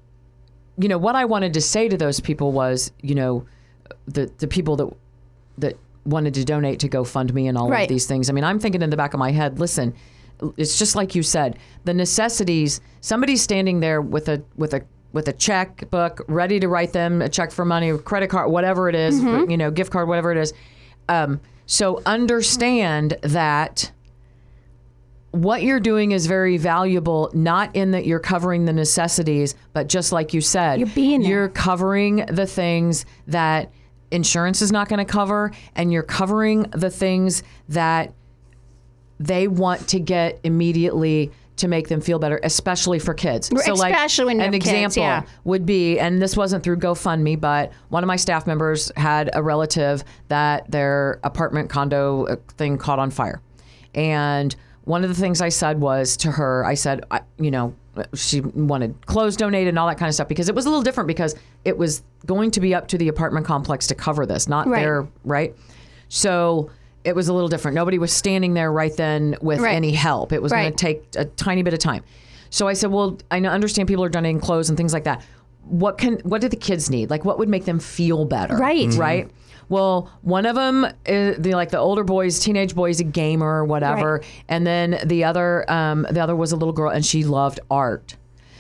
you know, what I wanted to say to those people was, you know, the the people that that wanted to donate to GoFundMe and all Right. of these things. I mean, I'm thinking in the back of my head, listen, it's just like you said, the necessities. Somebody's standing there with a with a with a checkbook, ready to write them a check for money, or credit card, whatever it is, Mm-hmm. you know, gift card, whatever it is. Um, so understand that what you're doing is very valuable, not in that you're covering the necessities, but just like you said, You're being there. you're covering the things that insurance is not going to cover, and you're covering the things that they want to get immediately to make them feel better, especially for kids. Right, So like especially when you an have kids, example yeah. would be, and this wasn't through GoFundMe, but one of my staff members had a relative that their apartment condo uh, thing caught on fire. And one of the things I said was to her, I said, I, you know, she wanted clothes donated and all that kind of stuff, because it was a little different, because it was going to be up to the apartment complex to cover this, not Right. their, right? So it was a little different. Nobody was standing there right then with Right. any help. It was going Right. to take a tiny bit of time. So I said, well, I know- understand people are donating clothes and things like that. What can, what do the kids need? Like, what would make them feel better? Right. Mhm. Right. Well, one of them, is the like the older boys, teenage boys, a gamer or whatever, Right. and then the other, um, the other was a little girl, and she loved art.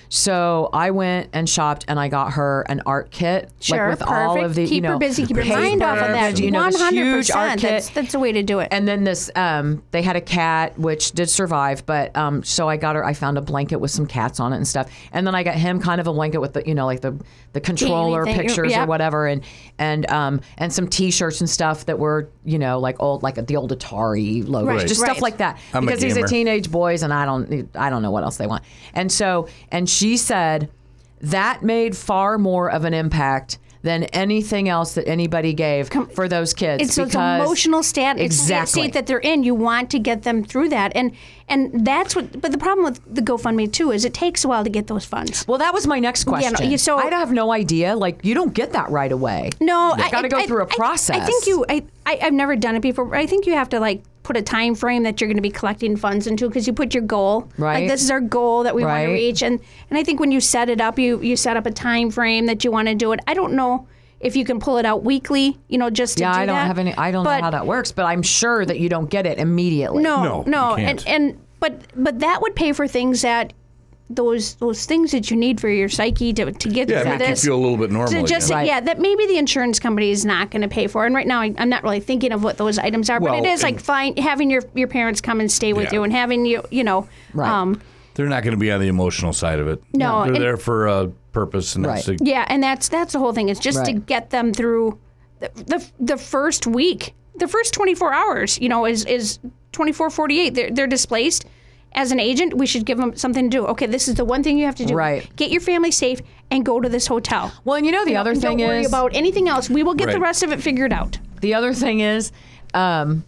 So I went and shopped, and I got her an art kit, Sure, like with all perfect. of the, Keep you know, her busy, keep her mind off of paper, that. you know, One this hundred huge art percent. kit. That's that's the way to do it. And then this, um, they had a cat, which did survive, but um, so I got her, I found a blanket with some cats on it and stuff. And then I got him kind of a blanket with the, you know, like the, the controller thing, pictures yep. or whatever. And, and, um, and some t-shirts and stuff that were, you know, like old, like the old Atari logos, Right. just Right. stuff like that. I'm a because these are gamer. teenage boys, and I don't, I don't know what else they want. And so, and she said that made far more of an impact than anything else that anybody gave for those kids. It's those because- emotional stat, exactly. state that they're in. You want to get them through that, and and that's what. But the problem with the GoFundMe too is it takes a while to get those funds. Well, that was my next question. Yeah, no, you- so- I have no idea. Like, you don't get that right away. No, you I got to go I- through a I- process. I, think you. I, I I've never done it before. But I think you have to like put a time frame that you're going to be collecting funds into, because you put your goal. Right. Like, this is our goal that we want Right. to reach, and and I think when you set it up, you you set up a time frame that you want to do it. I don't know if you can pull it out weekly, you know, just to Yeah, do I don't that. have any. I don't But- know how that works, but I'm sure that you don't get it immediately. No, No, no, you and can't. and but but that would pay for things that those those things that you need for your psyche to to get Yeah, through make you this. feel a little bit normal To just again. Right. yeah, that maybe the insurance company is not going to pay for. And right now, I, I'm not really thinking of what those items are. Well, but it is like and- fine having your your parents come and stay with Yeah. you, and having you you know. Right. Um, They're not going to be on the emotional side of it. No, They're and- there for a purpose, and that's Right. to, Yeah, and that's that's the whole thing. Is just to Right. get them through the, the the first week, the first twenty-four hours. You know, is is twenty-four, forty-eight. They're they're displaced, as an agent, we should give them something to do. Okay, this is the one thing you have to do. Right. Get your family safe and go to this hotel. Well, and you know the You other know, thing don't worry is about anything else. We will get the Right. rest of it figured out. the other thing is, um,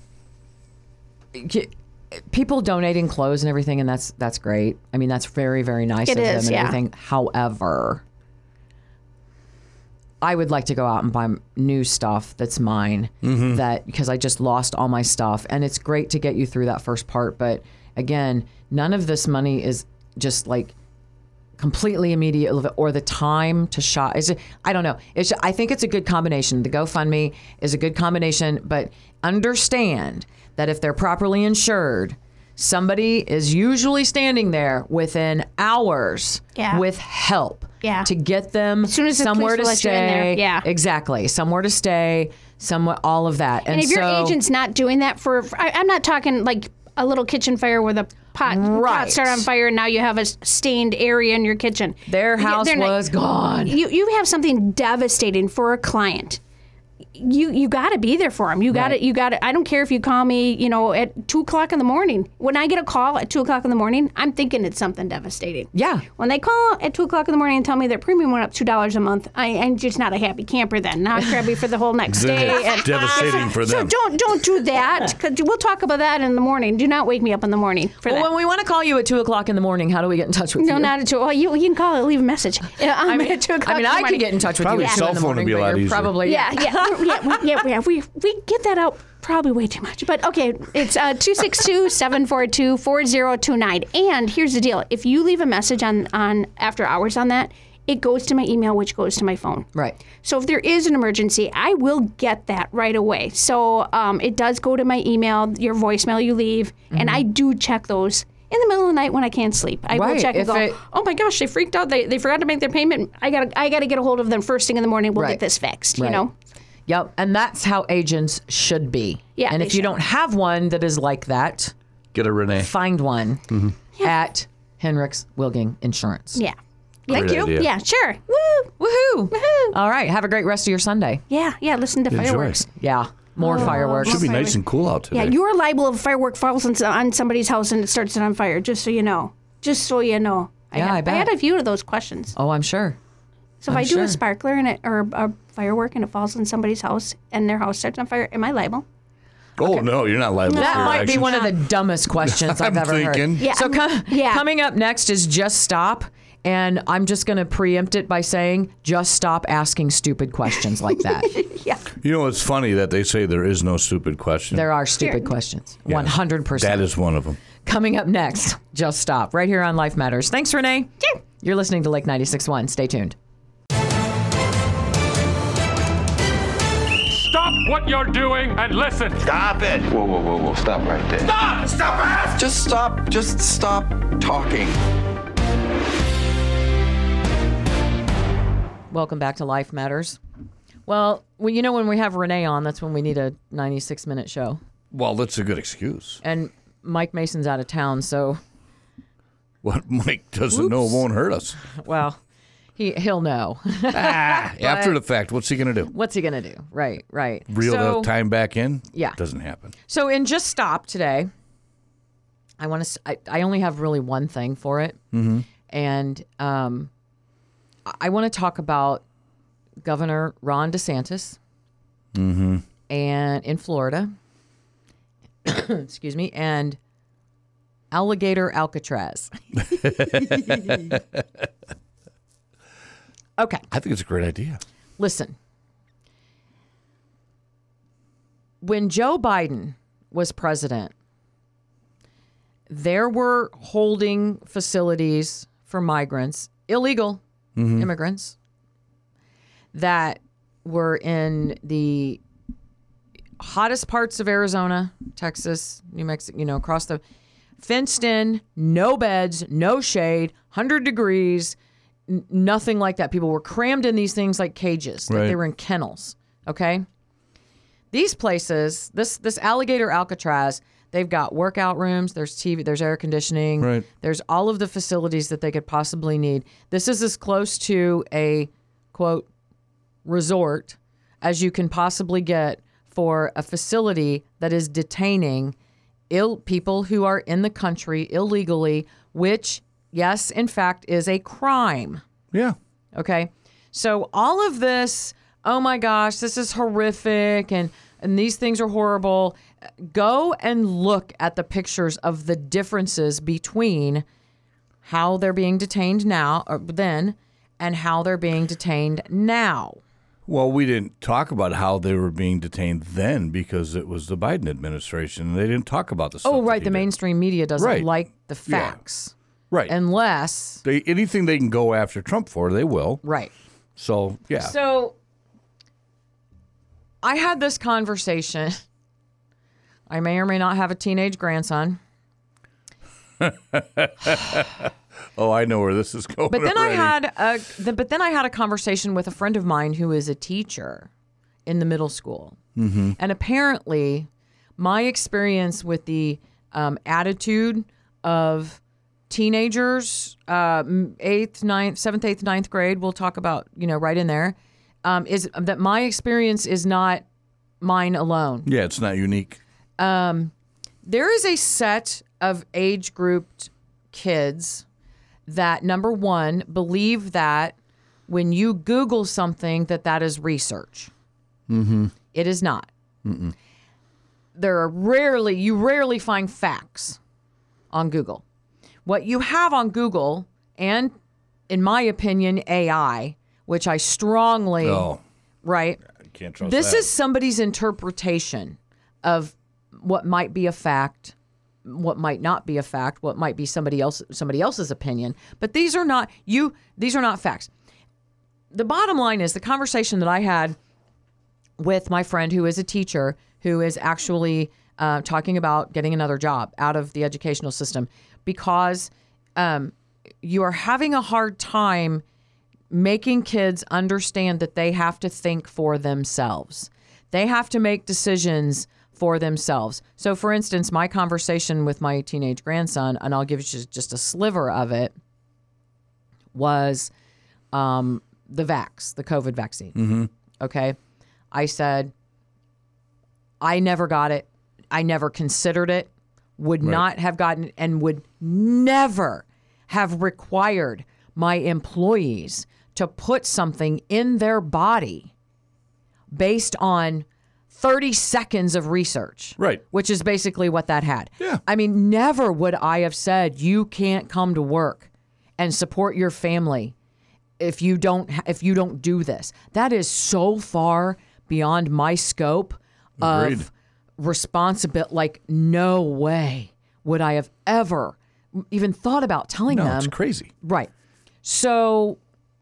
y- people donating clothes and everything, and that's that's great. I mean, that's very very nice It of is, them and yeah. everything. However, I would like to go out and buy new stuff that's mine. That because I just lost all my stuff, and it's great to get you through that first part. But again, none of this money is just like completely immediate or the time to shop. Is it? I don't know. It's. I think it's a good combination. The GoFundMe is a good combination, but understand that if they're properly insured, somebody is usually standing there within hours Yeah. with help Yeah. to get them soon as the somewhere police to will let you in stay. there. Yeah. Exactly. Somewhere to stay, somewhere, all of that. And, And if your so, agent's not doing that for, for I, I'm not talking like a little kitchen fire where the pot, Right. pot started on fire and now you have a stained area in your kitchen. their Yeah, house they're not- was gone. You you have something devastating for a client. You you got to be there for them. You got to Right. you got to. I don't care if you call me, you know, at two o'clock in the morning. When I get a call at two o'clock in the morning, I'm thinking it's something devastating. Yeah. When they call at two o'clock in the morning and tell me their premium went up two dollars a month, I, I'm just not a happy camper. Then not crabby for the whole next Then day. it's and- devastating for So them. don't don't do that. Cause we'll talk about that in the morning. Do not wake me up in the morning for Well, that. when we want to call you at two o'clock in the morning, how do we get in touch with no, you? not at two. Well, you, you can call it, leave a message. Yeah, I'm I mean, at two o'clock I mean, in the I morning. could get in touch with Probably you at cell two in the phone would morning, be a but lot you're easier. probably Yeah, yeah, yeah, we- yeah, yeah. We we get that out probably way too much. But okay, it's uh, two six two, seven four two, four zero two nine. And here's the deal: if you leave a message on on after hours on that, it goes to my email, which goes to my phone. Right. So if there is an emergency, I will get that right away. So um, it does go to my email, your voicemail you leave, and I do check those in the middle of the night when I can't sleep. I will Right, check and if go, it- oh my gosh, they freaked out. They, they forgot to make their payment. I got I got to get a hold of them first thing in the morning. We'll Right. get this fixed, you Right. know? Yep. And that's how agents should be. Yeah, And they if you should. don't have one that is like that, Get a Renee. find one at Henricks Wilging Insurance. Yeah. Great Thank you. idea. Yeah, sure. Woo! Woohoo! Woohoo! All right. Have a great rest of your Sunday. Yeah, yeah, listen to Enjoy. fireworks. Yeah. More fireworks. Should be Fireworks. nice and cool out today. Yeah, you're liable if a firework falls on, on somebody's house and it starts it on fire, just so you know. Just so you know. Yeah, had, I bet. I had a few of those questions. Oh, I'm sure. So if I'm I do sure. a sparkler and it, or a firework and it falls on somebody's house and their house starts on fire, am I liable? Oh no, you're not liable. That for your might be actions. one of the dumbest questions I've I'm ever thinking. heard. Yeah, So I'm- com- yeah. coming up next is Just Stop. And I'm just going to preempt it by saying, just stop asking stupid questions like that. You know, it's funny that they say there is no stupid question. There are stupid Sure. questions. Yeah. one hundred percent. That is one of them. Coming up next, Just Stop, right here on Life Matters. Thanks, Renee. Sure. You're listening to Lake ninety-six point one. Stay tuned. Stop what you're doing and listen. Stop it. Whoa, whoa, whoa, whoa. Stop right there. Stop! Stop it! Just stop. Just stop talking. Welcome back to Life Matters. Well, well, you know, when we have Renee on, that's when we need a ninety-six minute show. Well, that's a good excuse. And Mike Mason's out of town, so, What Mike doesn't know won't hurt us. well, he, he'll know. Ah, after the fact, what's he going to do? What's he going to do? Right, right. Reel so, the time back in? Yeah. Doesn't happen. So in Just Stop today, I want to. I, I only have really one thing for it, mm-hmm. and um, I- I want to talk about Governor Ron DeSantis, Mm-hmm. and in Florida, excuse me, and alligator Alcatraz. Okay. I think it's a great idea. Listen, when Joe Biden was president, there were holding facilities for migrants, illegal immigrants, that were in the hottest parts of Arizona, Texas, New Mexico, you know, across the fenced in, no beds, no shade, one hundred degrees, n- nothing like that. People were crammed in these things like cages. Like Right. they were in kennels, okay? These places, this this alligator Alcatraz, they've got workout rooms, there's T V, there's air conditioning, Right. there's all of the facilities that they could possibly need. This is as close to a, quote, resort as you can possibly get for a facility that is detaining ill people who are in the country illegally, which, yes, in fact, is a crime. Yeah. Okay. So all of this, oh my gosh, this is horrific and, and these things are horrible. Go and look at the pictures of the differences between how they're being detained now, or then, and how they're being detained now. Well, we didn't talk about how they were being detained then because it was the Biden administration, and they didn't talk about the stuff. Oh, that right. he The did. mainstream media doesn't Right. like the Yeah. facts. Right. Unless. They, anything they can go after Trump for, they will. Right. So, yeah. So I had this conversation. I may or may not have a teenage grandson. Oh, I know where this is going. But then already. I had a the, but then I had a conversation with a friend of mine who is a teacher in the middle school. Mm-hmm. And apparently my experience with the um, attitude of teenagers, uh, eighth, ninth, seventh, eighth, ninth grade, we'll talk about, you know, right in there, um, is that my experience is not mine alone. Yeah, it's not unique. Um, there is a set of age grouped kids that, number one, believe that when you Google something, that that is research. Mm-hmm. It is not. Mm-mm. There are rarely, you rarely find facts on Google. What you have on Google, and in my opinion, A I, which I strongly, Oh. right? I can't trust This that. is somebody's interpretation of what might be a fact, what might not be a fact, what might be somebody else somebody else's opinion. But these are not you. These are not facts. The bottom line is the conversation that I had with my friend who is a teacher who is actually uh, talking about getting another job out of the educational system because um, you are having a hard time making kids understand that they have to think for themselves. They have to make decisions for themselves. So, for instance, my conversation with my teenage grandson, and I'll give you just a sliver of it, was um, the vax, the COVID vaccine. Mm-hmm. Okay. I said, I never got it. I never considered it, would Right. not have gotten it, and would never have required my employees to put something in their body based on thirty seconds of research. Right. Which is basically what that had. Yeah. I mean, never would I have said you can't come to work and support your family if you don't if you don't do this. That is so far beyond my scope Agreed. of responsibility. Like, no way would I have ever even thought about telling No, them. it's crazy. Right. So,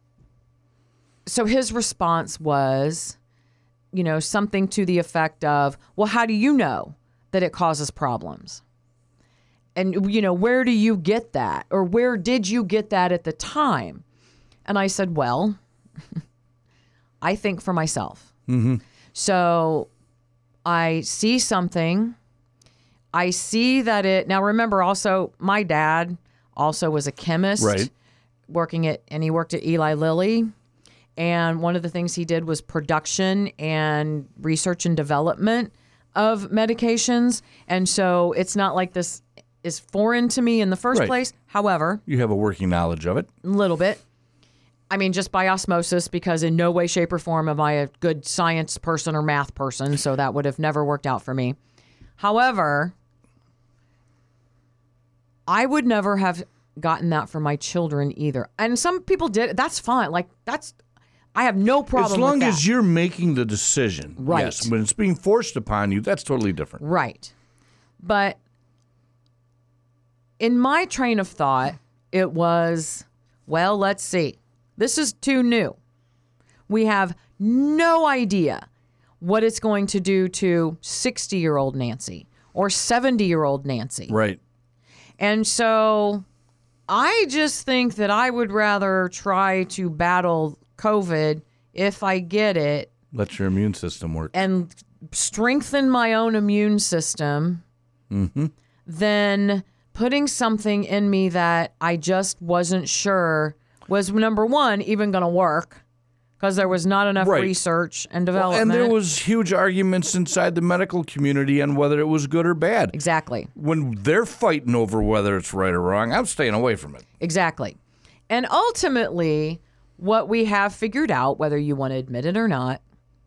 so his response was, you know, something to the effect of, well, how do you know that it causes problems? And, you know, where do you get that? Or where did you get that at the time? And I said, well, I think for myself. Mm-hmm. So I see something. I see that it, now remember also, my dad also was a chemist. Right. Working at, and he worked at Eli Lilly. And one of the things he did was production and research and development of medications. And so it's not like this is foreign to me in the first Right. place. However, You have a working knowledge of it. a little bit. I mean, just by osmosis, because in no way, shape, or form am I a good science person or math person, so that would have never worked out for me. However, I would never have gotten that for my children either. And some people did. That's fine. Like, that's, I have no problem As long with that. as you're making the decision. Right. Yes. When it's being forced upon you, that's totally different. Right. But in my train of thought, it was, well, let's see. This is too new. We have no idea what it's going to do to sixty-year-old Nancy or seventy-year-old Nancy. Right. And so I just think that I would rather try to battle COVID if I get it Let your immune system work. and strengthen my own immune system Mm-hmm. than putting something in me that I just wasn't sure was, number one, even going to work. because there was not enough Right. research and Well, development. and there was huge arguments inside the medical community on whether it was good or bad. Exactly. When they're fighting over whether it's right or wrong, I'm staying away from it. Exactly. And ultimately, what we have figured out, whether you want to admit it or not,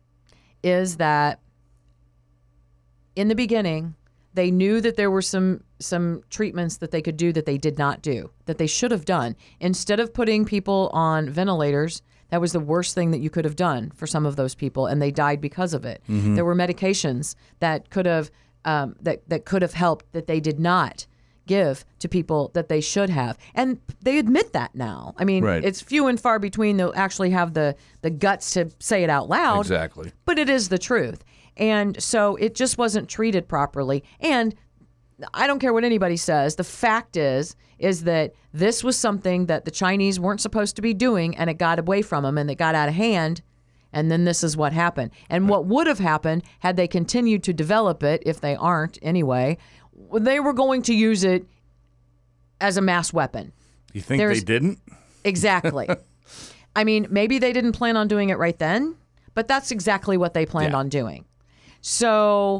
is that in the beginning, they knew that there were some some treatments that they could do that they did not do, that they should have done. Instead of putting people on ventilators, that was the worst thing that you could have done for some of those people, and they died because of it. Mm-hmm. There were medications that could have um, that that could have helped that they did not give to people that they should have, and they admit that now. I mean, Right. it's few and far between they'll actually have the the guts to say it out loud. Exactly. But it is the truth. And so it just wasn't treated properly. And I don't care what anybody says. The fact is, is that this was something that the Chinese weren't supposed to be doing, and it got away from them, and it got out of hand. And then this is what happened. And what would have happened had they continued to develop it, if they aren't anyway, they were going to use it as a mass weapon. You think There's- they didn't? Exactly. I mean, maybe they didn't plan on doing it right then, but that's exactly what they planned Yeah. on doing. So,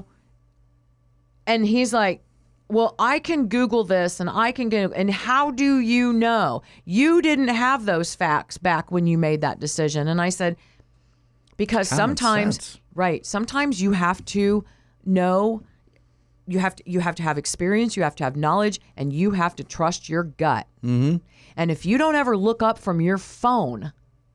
and he's like, well, I can Google this and I can go, and how do you know? You didn't have those facts back when you made that decision. And I said, because Common sometimes, sense. right, sometimes you have to know, you have to, you have to have experience, you have to have knowledge, and you have to trust your gut. Mm-hmm. And if you don't ever look up from your phone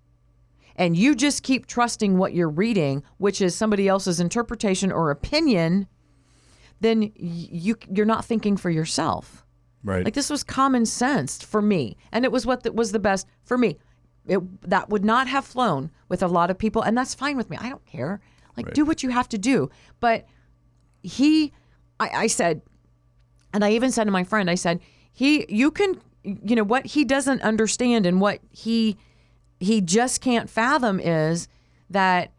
and you just keep trusting what you're reading, which is somebody else's interpretation or opinion, then y- you you're not thinking for yourself. Right. Like, this was common sense for me, and it was what the, was the best for me. It that would not have flown with a lot of people, and that's fine with me. I don't care. Like, Right. do what you have to do. But he, I, I said, and I even said to my friend, I said, he, you can, you know, what he doesn't understand and what he he just can't fathom is that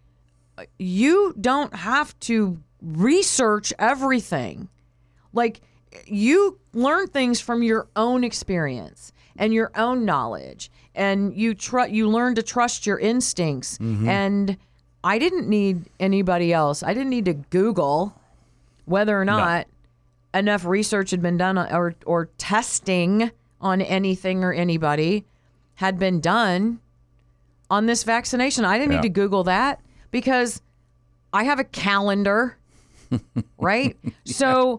you don't have to research everything. Like, you learn things from your own experience and your own knowledge, and you tr- you learn to trust your instincts. And I didn't need anybody else. I didn't need to Google whether or not enough research had been done or or testing on anything or anybody had been done on this vaccination. I didn't Yeah. need to Google that because I have a calendar, right? So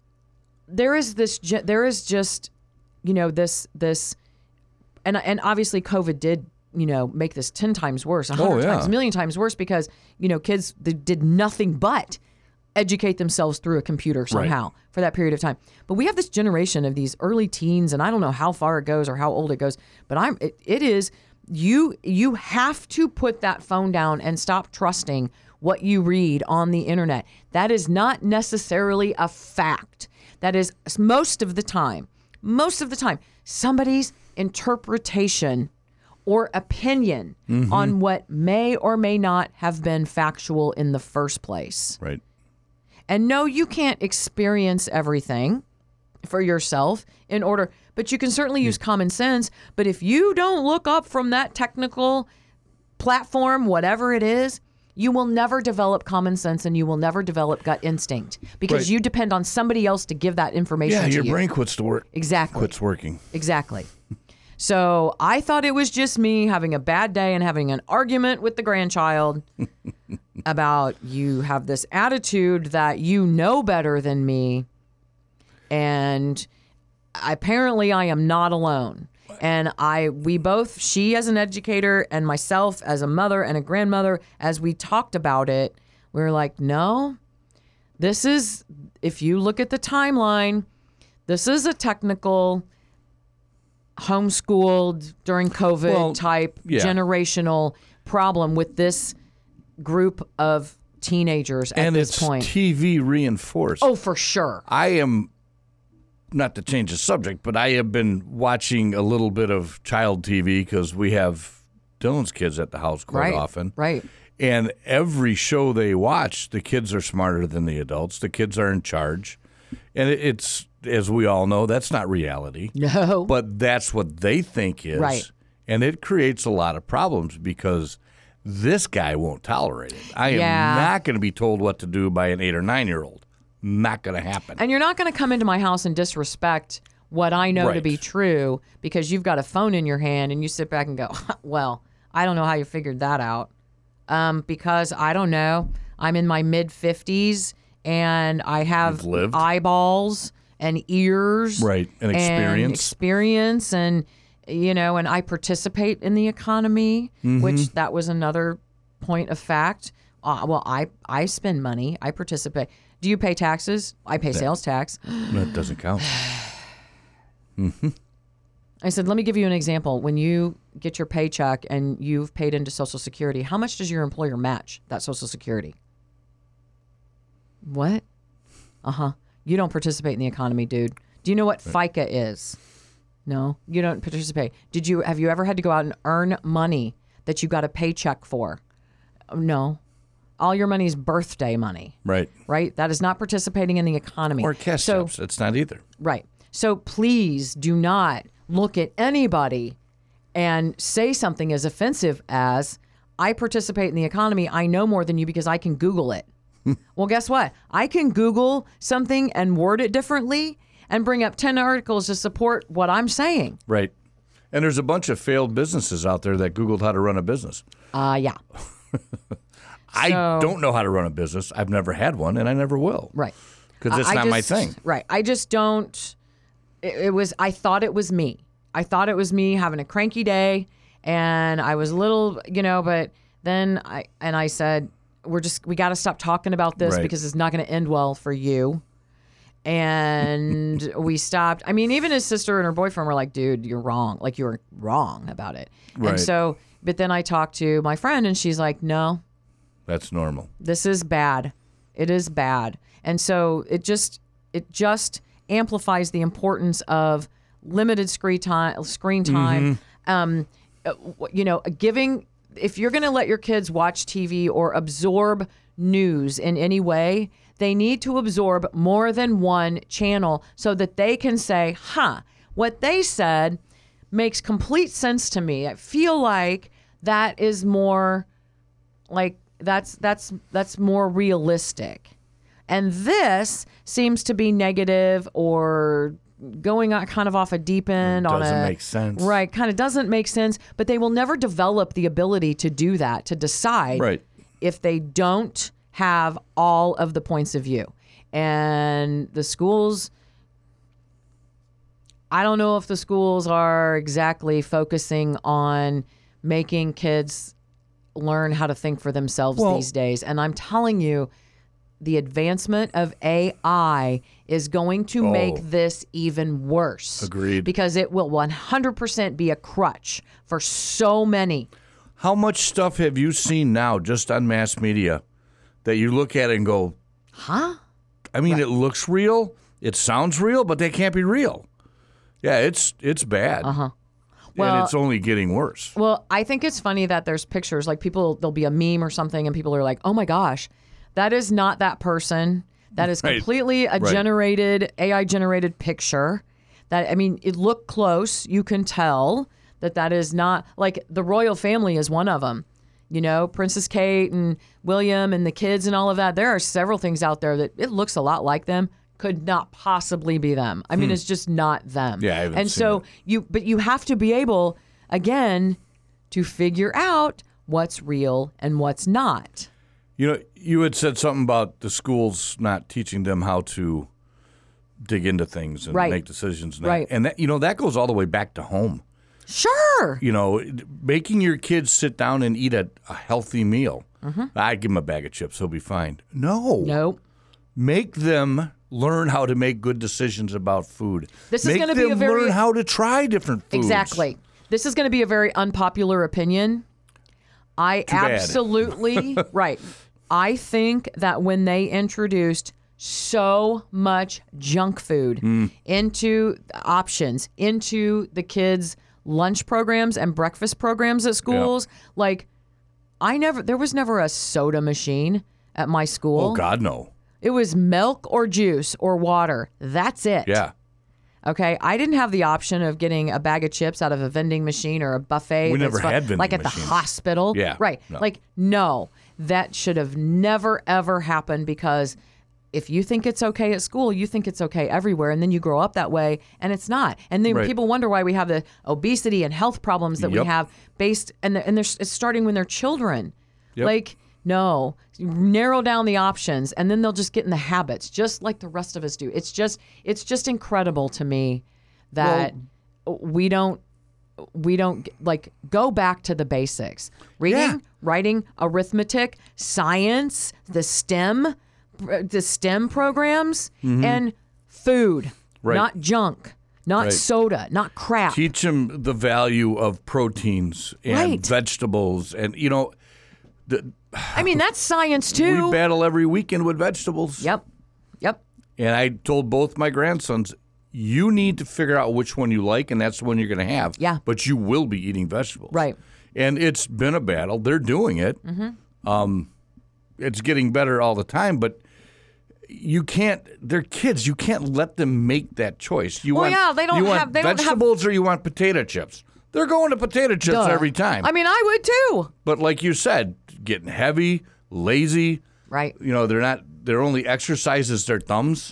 there is this, ge- there is just, you know, this, this, and and obviously COVID did, you know, make this ten times worse, a hundred Oh, yeah. times, a million times worse because, you know, kids they did nothing but educate themselves through a computer somehow for that period of time. But we have this generation of these early teens, and I don't know how far it goes or how old it goes, but I'm it, it is you you have to put that phone down and stop trusting what you read on the internet. That is not necessarily a fact. That is most of the time, most of the time, somebody's interpretation or opinion Mm-hmm. on what may or may not have been factual in the first place. Right. And no, you can't experience everything for yourself in order, but you can certainly use common sense. But if you don't look up from that technical platform, whatever it is, you will never develop common sense and you will never develop gut instinct because Right. you depend on somebody else to give that information Yeah, to your you. brain quits to work. Exactly. Quits working. Exactly. So I thought it was just me having a bad day and having an argument with the grandchild about you have this attitude that you know better than me. And apparently I am not alone. And I, we both, she as an educator and myself as a mother and a grandmother, as we talked about it, we were like, no, this is, if you look at the timeline, this is a technical, homeschooled during COVID Well, type yeah. generational problem with this group of teenagers at and this it's point. T V reinforced. Oh, for sure. I am, not to change the subject, but I have been watching a little bit of child T V because we have Dylan's kids at the house quite Right. often. Right. And every show they watch, the kids are smarter than the adults. The kids are in charge. And it- it's, as we all know, that's not reality. No. But that's what they think is. Right. And it creates a lot of problems because This guy won't tolerate it. I am Yeah. not going to be told what to do by an eight or nine year old. Not going to happen. And you're not going to come into my house and disrespect what I know to Right. be true because you've got a phone in your hand and you sit back and go, well, I don't know how you figured that out. Um, because I don't know. I'm in my mid fifties and I have You've lived. eyeballs and ears. Right, and experience. experience and, you know, and I participate in the economy, Mm-hmm. which that was another point of fact. Uh, well, I, I spend money. I participate. Do you pay taxes? I pay sales tax. That doesn't count. I said, let me give you an example. When you get your paycheck and you've paid into Social Security, how much does your employer match that Social Security? What? Uh-huh. You don't participate in the economy, dude. Do you know what FICA is? No, you don't participate. Did you have you ever had to go out and earn money that you got a paycheck for? No. All your money is birthday money, Right. right? That is not participating in the economy. Or cash so, jobs. It's not either. Right. So please do not look at anybody and say something as offensive as, I participate in the economy. I know more than you because I can Google it. Well, guess what? I can Google something and word it differently and bring up ten articles to support what I'm saying. Right. And there's a bunch of failed businesses out there that Googled how to run a business. Uh, yeah. I So- don't know how to run a business. I've never had one, and I never will. Right. Because it's I not my just- thing. Right. I just don't. It, it was. I thought it was me. I thought it was me having a cranky day, and I was a little, you know. But then I and I said, "We're just. We got to stop talking about this Right. because it's not going to end well for you." And we stopped. I mean, even his sister and her boyfriend were like, "Dude, you're wrong. Like you're wrong about it." Right. And so, but then I talked to my friend, and she's like, "No, That's normal. this is bad. It is bad." And so it just it just amplifies the importance of limited screen time. Screen time. Um, uh, you know, giving if you're going to let your kids watch T V or absorb news in any way, they need to absorb more than one channel so that they can say, "Huh, what they said makes complete sense to me." I feel like that is more like that's that's that's more realistic. And this seems to be negative or going on kind of off a deep end on a doesn't make sense. Right, kind of doesn't make sense, but they will never develop the ability to do that, to decide Right. if they don't have all of the points of view. And the schools, I don't know if the schools are exactly focusing on making kids learn how to think for themselves Well- these days. And I'm telling you, the advancement of A I is going to Oh. make this even worse. Agreed. Because it will one hundred percent be a crutch for so many. How much stuff have you seen now just on mass media that you look at it and go, Huh? I mean, it looks real, it sounds real, but they can't be real. Yeah, it's it's bad. Uh-huh. Well- and it's only getting worse. Well, I think it's funny that there's pictures, like people, there'll be a meme or something, and people are like, oh my gosh, that is not that person. That is Right. completely a Right. generated, A I generated picture. That, I mean, it looked close. You can tell that that is not, like the royal family is one of them. You know, Princess Kate and William and the kids and all of that. There are several things out there that it looks a lot like them. Could not possibly be them. I mean, it's just not them. Yeah, I haven't and seen so it. you, but you have to be able, again, to figure out what's real and what's not. You know, you had said something about the schools not teaching them how to dig into things and Right. make decisions. And that- Right. And that, you know, that goes all the way back to home. Sure. You know, making your kids sit down and eat a, a healthy meal. I'd give them a bag of chips, he'll be fine. No. Nope. Make them learn how to make good decisions about food. This is Make gonna be a them very- learn how to try different foods. Exactly. This is going to be a very unpopular opinion. I bad. absolutely, right. I think that when they introduced so much junk food Mm. into options, into the kids' lunch programs and breakfast programs at schools, like I never, there was never a soda machine at my school. Oh, God, no. It was milk or juice or water. That's it. Yeah. Okay, I didn't have the option of getting a bag of chips out of a vending machine or a buffet. We that's never fu- had vending like at machines. the hospital. Yeah, right. no. Like no, that should have never ever happened because if you think it's okay at school, you think it's okay everywhere, and then you grow up that way, and it's not. And then Right. people wonder why we have the obesity and health problems that Yep. we have based, and they're, and they're, it's starting when they're children. Yep. Like. No, narrow down the options, and then they'll just get in the habits, just like the rest of us do. It's just, it's just incredible to me that we don't, we don't like go back to the basics: reading, Yeah. writing, arithmetic, science, the STEM, the STEM programs, and food, Mm-hmm. Right. not junk, not Right. soda, not crap. Teach them the value of proteins and Right. vegetables, and you know, the, I mean, that's science too. we battle every weekend with vegetables. Yep, yep. And I told both my grandsons, you need to figure out which one you like, and that's the one you're going to have. Yeah. But you will be eating vegetables. Right. And it's been a battle. They're doing it. Mm-hmm. Um, it's getting better all the time, but you can't. They're kids. You can't let them make that choice. You Well, want, yeah, they don't you want have- they don't have- vegetables or you want potato chips. They're going to potato chips Duh. every time. I mean, I would too. but like you said, getting heavy, lazy. Right. You know, they're not. Their only exercise is their thumbs.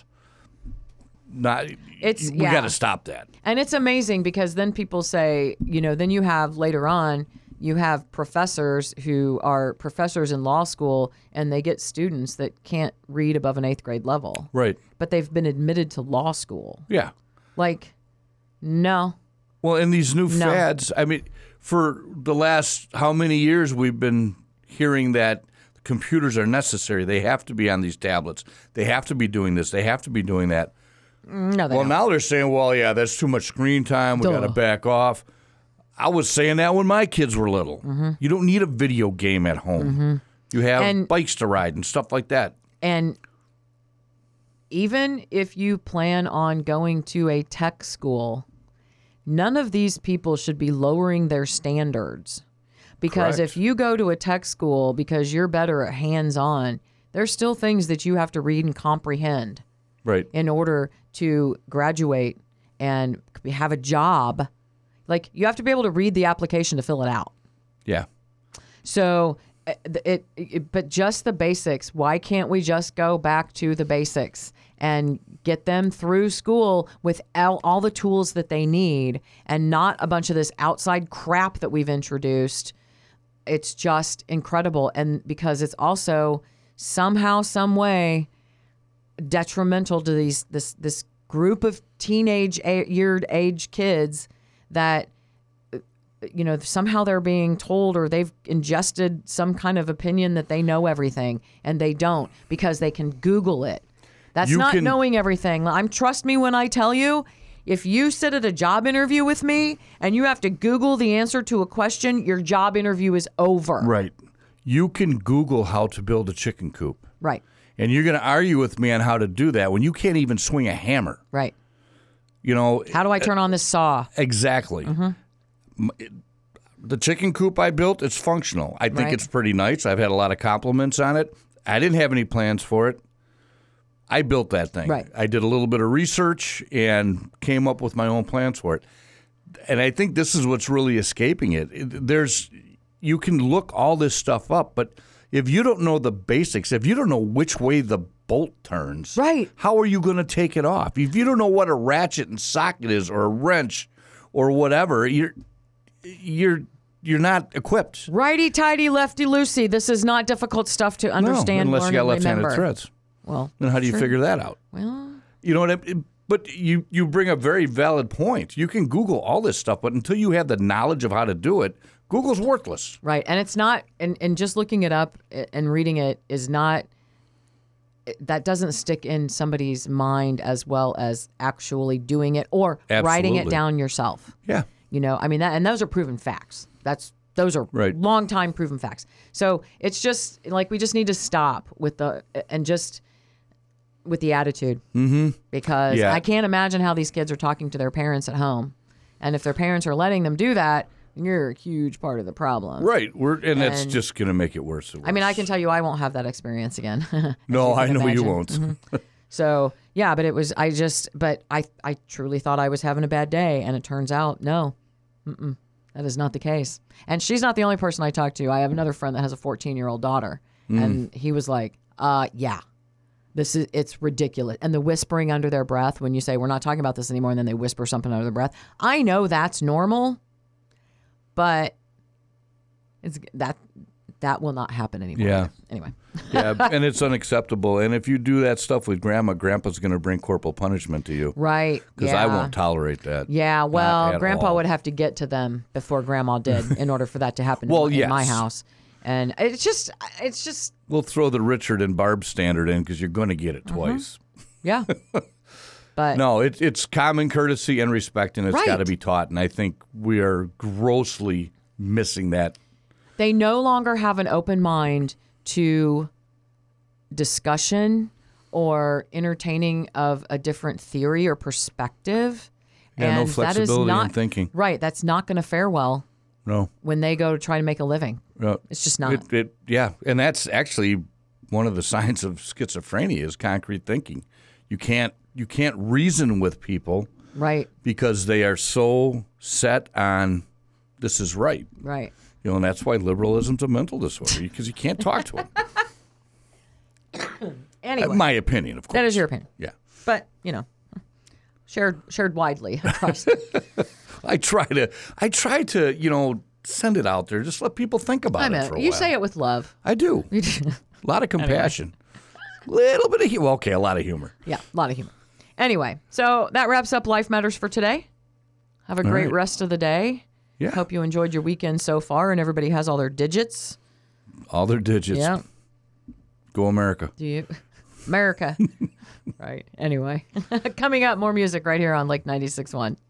Not. It's- we yeah. got to stop that. And it's amazing because then people say, you know, then you have later on, you have professors who are professors in law school and they get students that can't read above an eighth grade level. Right. But they've been admitted to law school. Yeah. Like, no. Well, and these new No. fads. I mean, for the last how many years we've been hearing that computers are necessary. They have to be on these tablets. They have to be doing this. They have to be doing that. No, they Well, don't. now they're saying, well, yeah, that's too much screen time. We Duh. got to back off. I was saying that when my kids were little. Mm-hmm. You don't need a video game at home. You have And- bikes to ride and stuff like that. And even if you plan on going to a tech school, none of these people should be lowering their standards. Because Correct. if you go to a tech school because you're better at hands-on, there's still things that you have to read and comprehend Right. in order to graduate and have a job. Like, you have to be able to read the application to fill it out. Yeah. So, uh, it, it, but just the basics. Why can't we just go back to the basics and get them through school with all, all the tools that they need and not a bunch of this outside crap that we've introduced? It's just incredible. And because it's also somehow, some way detrimental to these this this group of teenage a- yeared age kids that, you know, somehow they're being told or they've ingested some kind of opinion that they know everything, and they don't because they can Google it. That's You not can- knowing everything. I'm trust me when I tell you, if you sit at a job interview with me and you have to Google the answer to a question, your job interview is over. Right. You can Google how to build a chicken coop. Right. And you're going to argue with me on how to do that when you can't even swing a hammer. Right. You know, How do I turn on this saw? exactly. Mm-hmm. M- it- The chicken coop I built, it's functional. I think Right. it's pretty nice. I've had a lot of compliments on it. I didn't have any plans for it. I built that thing. Right. I did a little bit of research and came up with my own plans for it. And I think this is what's really escaping it. It- There's you can look all this stuff up, but if you don't know the basics, if you don't know which way the bolt turns, Right. how are you going to take it off? If you don't know what a ratchet and socket is or a wrench or whatever, you're you're you're not equipped. Righty tighty, lefty loosey. This is not difficult stuff to understand, no, unless learn, you got and left-handed remember. threads. Well, Then how do you sure. figure that out? Well, You know what I mean? But you, you bring a very valid point. You can Google all this stuff, but until you have the knowledge of how to do it, Google's worthless. right. And it's not, and, and just looking it up and reading it is not, that doesn't stick in somebody's mind as well as actually doing it or writing it Absolutely. down yourself. Yeah. You know, I mean, that, and those are proven facts. That's, those are Right. long time proven facts. So it's just like, we just need to stop with the, and just with the attitude. Mm-hmm. Because Yeah. I can't imagine how these kids are talking to their parents at home. And if their parents are letting them do that, you're a huge part of the problem. Right. We're and, that's And- just going to make it worse and worse. I mean, I can tell you I won't have that experience again. as No, you I can know you imagine. won't. Mhm. So yeah, but it was I just but I I truly thought I was having a bad day, and it turns out no, mm-mm, that is not the case. And she's not the only person I talked to. I have another friend that has a fourteen year old daughter, mm. and he was like, uh, yeah. This is it's ridiculous. And the whispering under their breath when you say we're not talking about this anymore, and then they whisper something under their breath. I know that's normal, but it's that that will not happen anymore. Yeah. Anyway. Yeah, and it's unacceptable. And if you do that stuff with grandma, grandpa's going to bring corporal punishment to you. Right. Because yeah. I won't tolerate that. Yeah, well, grandpa all. would have to get to them before grandma did in order for that to happen well, in, yes. in my house. And it's just, it's just. We'll throw the Richard and Barb standard in because you're going to get it twice. Uh-huh. Yeah. But no, it, it's common courtesy and respect, and it's Right. got to be taught. And I think we are grossly missing that. they no longer have an open mind to discussion or entertaining of a different theory or perspective. Yeah, no and that is flexibility not, in thinking. Right. That's not going to fare well No. when they go to try to make a living. No. It's just not. It, it, yeah, and that's actually one of the signs of schizophrenia is concrete thinking. You can't you can't reason with people Right. because they are so set on this is right. Right. You know, and that's why liberalism's a mental disorder because you can't talk to them. Anyway. My opinion, of course. That is your opinion. Yeah. But, you know, shared shared widely across. I try to I try to, you know, send it out there. Just let people think about I it mean, for a you while. say it with love. I do. A lot of compassion. A little bit of humor. Well, okay, a lot of humor. Yeah, a lot of humor. Anyway, so that wraps up Life Matters for today. Have a great right. rest of the day. Yeah. Hope you enjoyed your weekend so far and everybody has all their digits. All their digits. Yeah. Go America. Do you? America. Right. Anyway, coming up, more music right here on Lake ninety-six point one.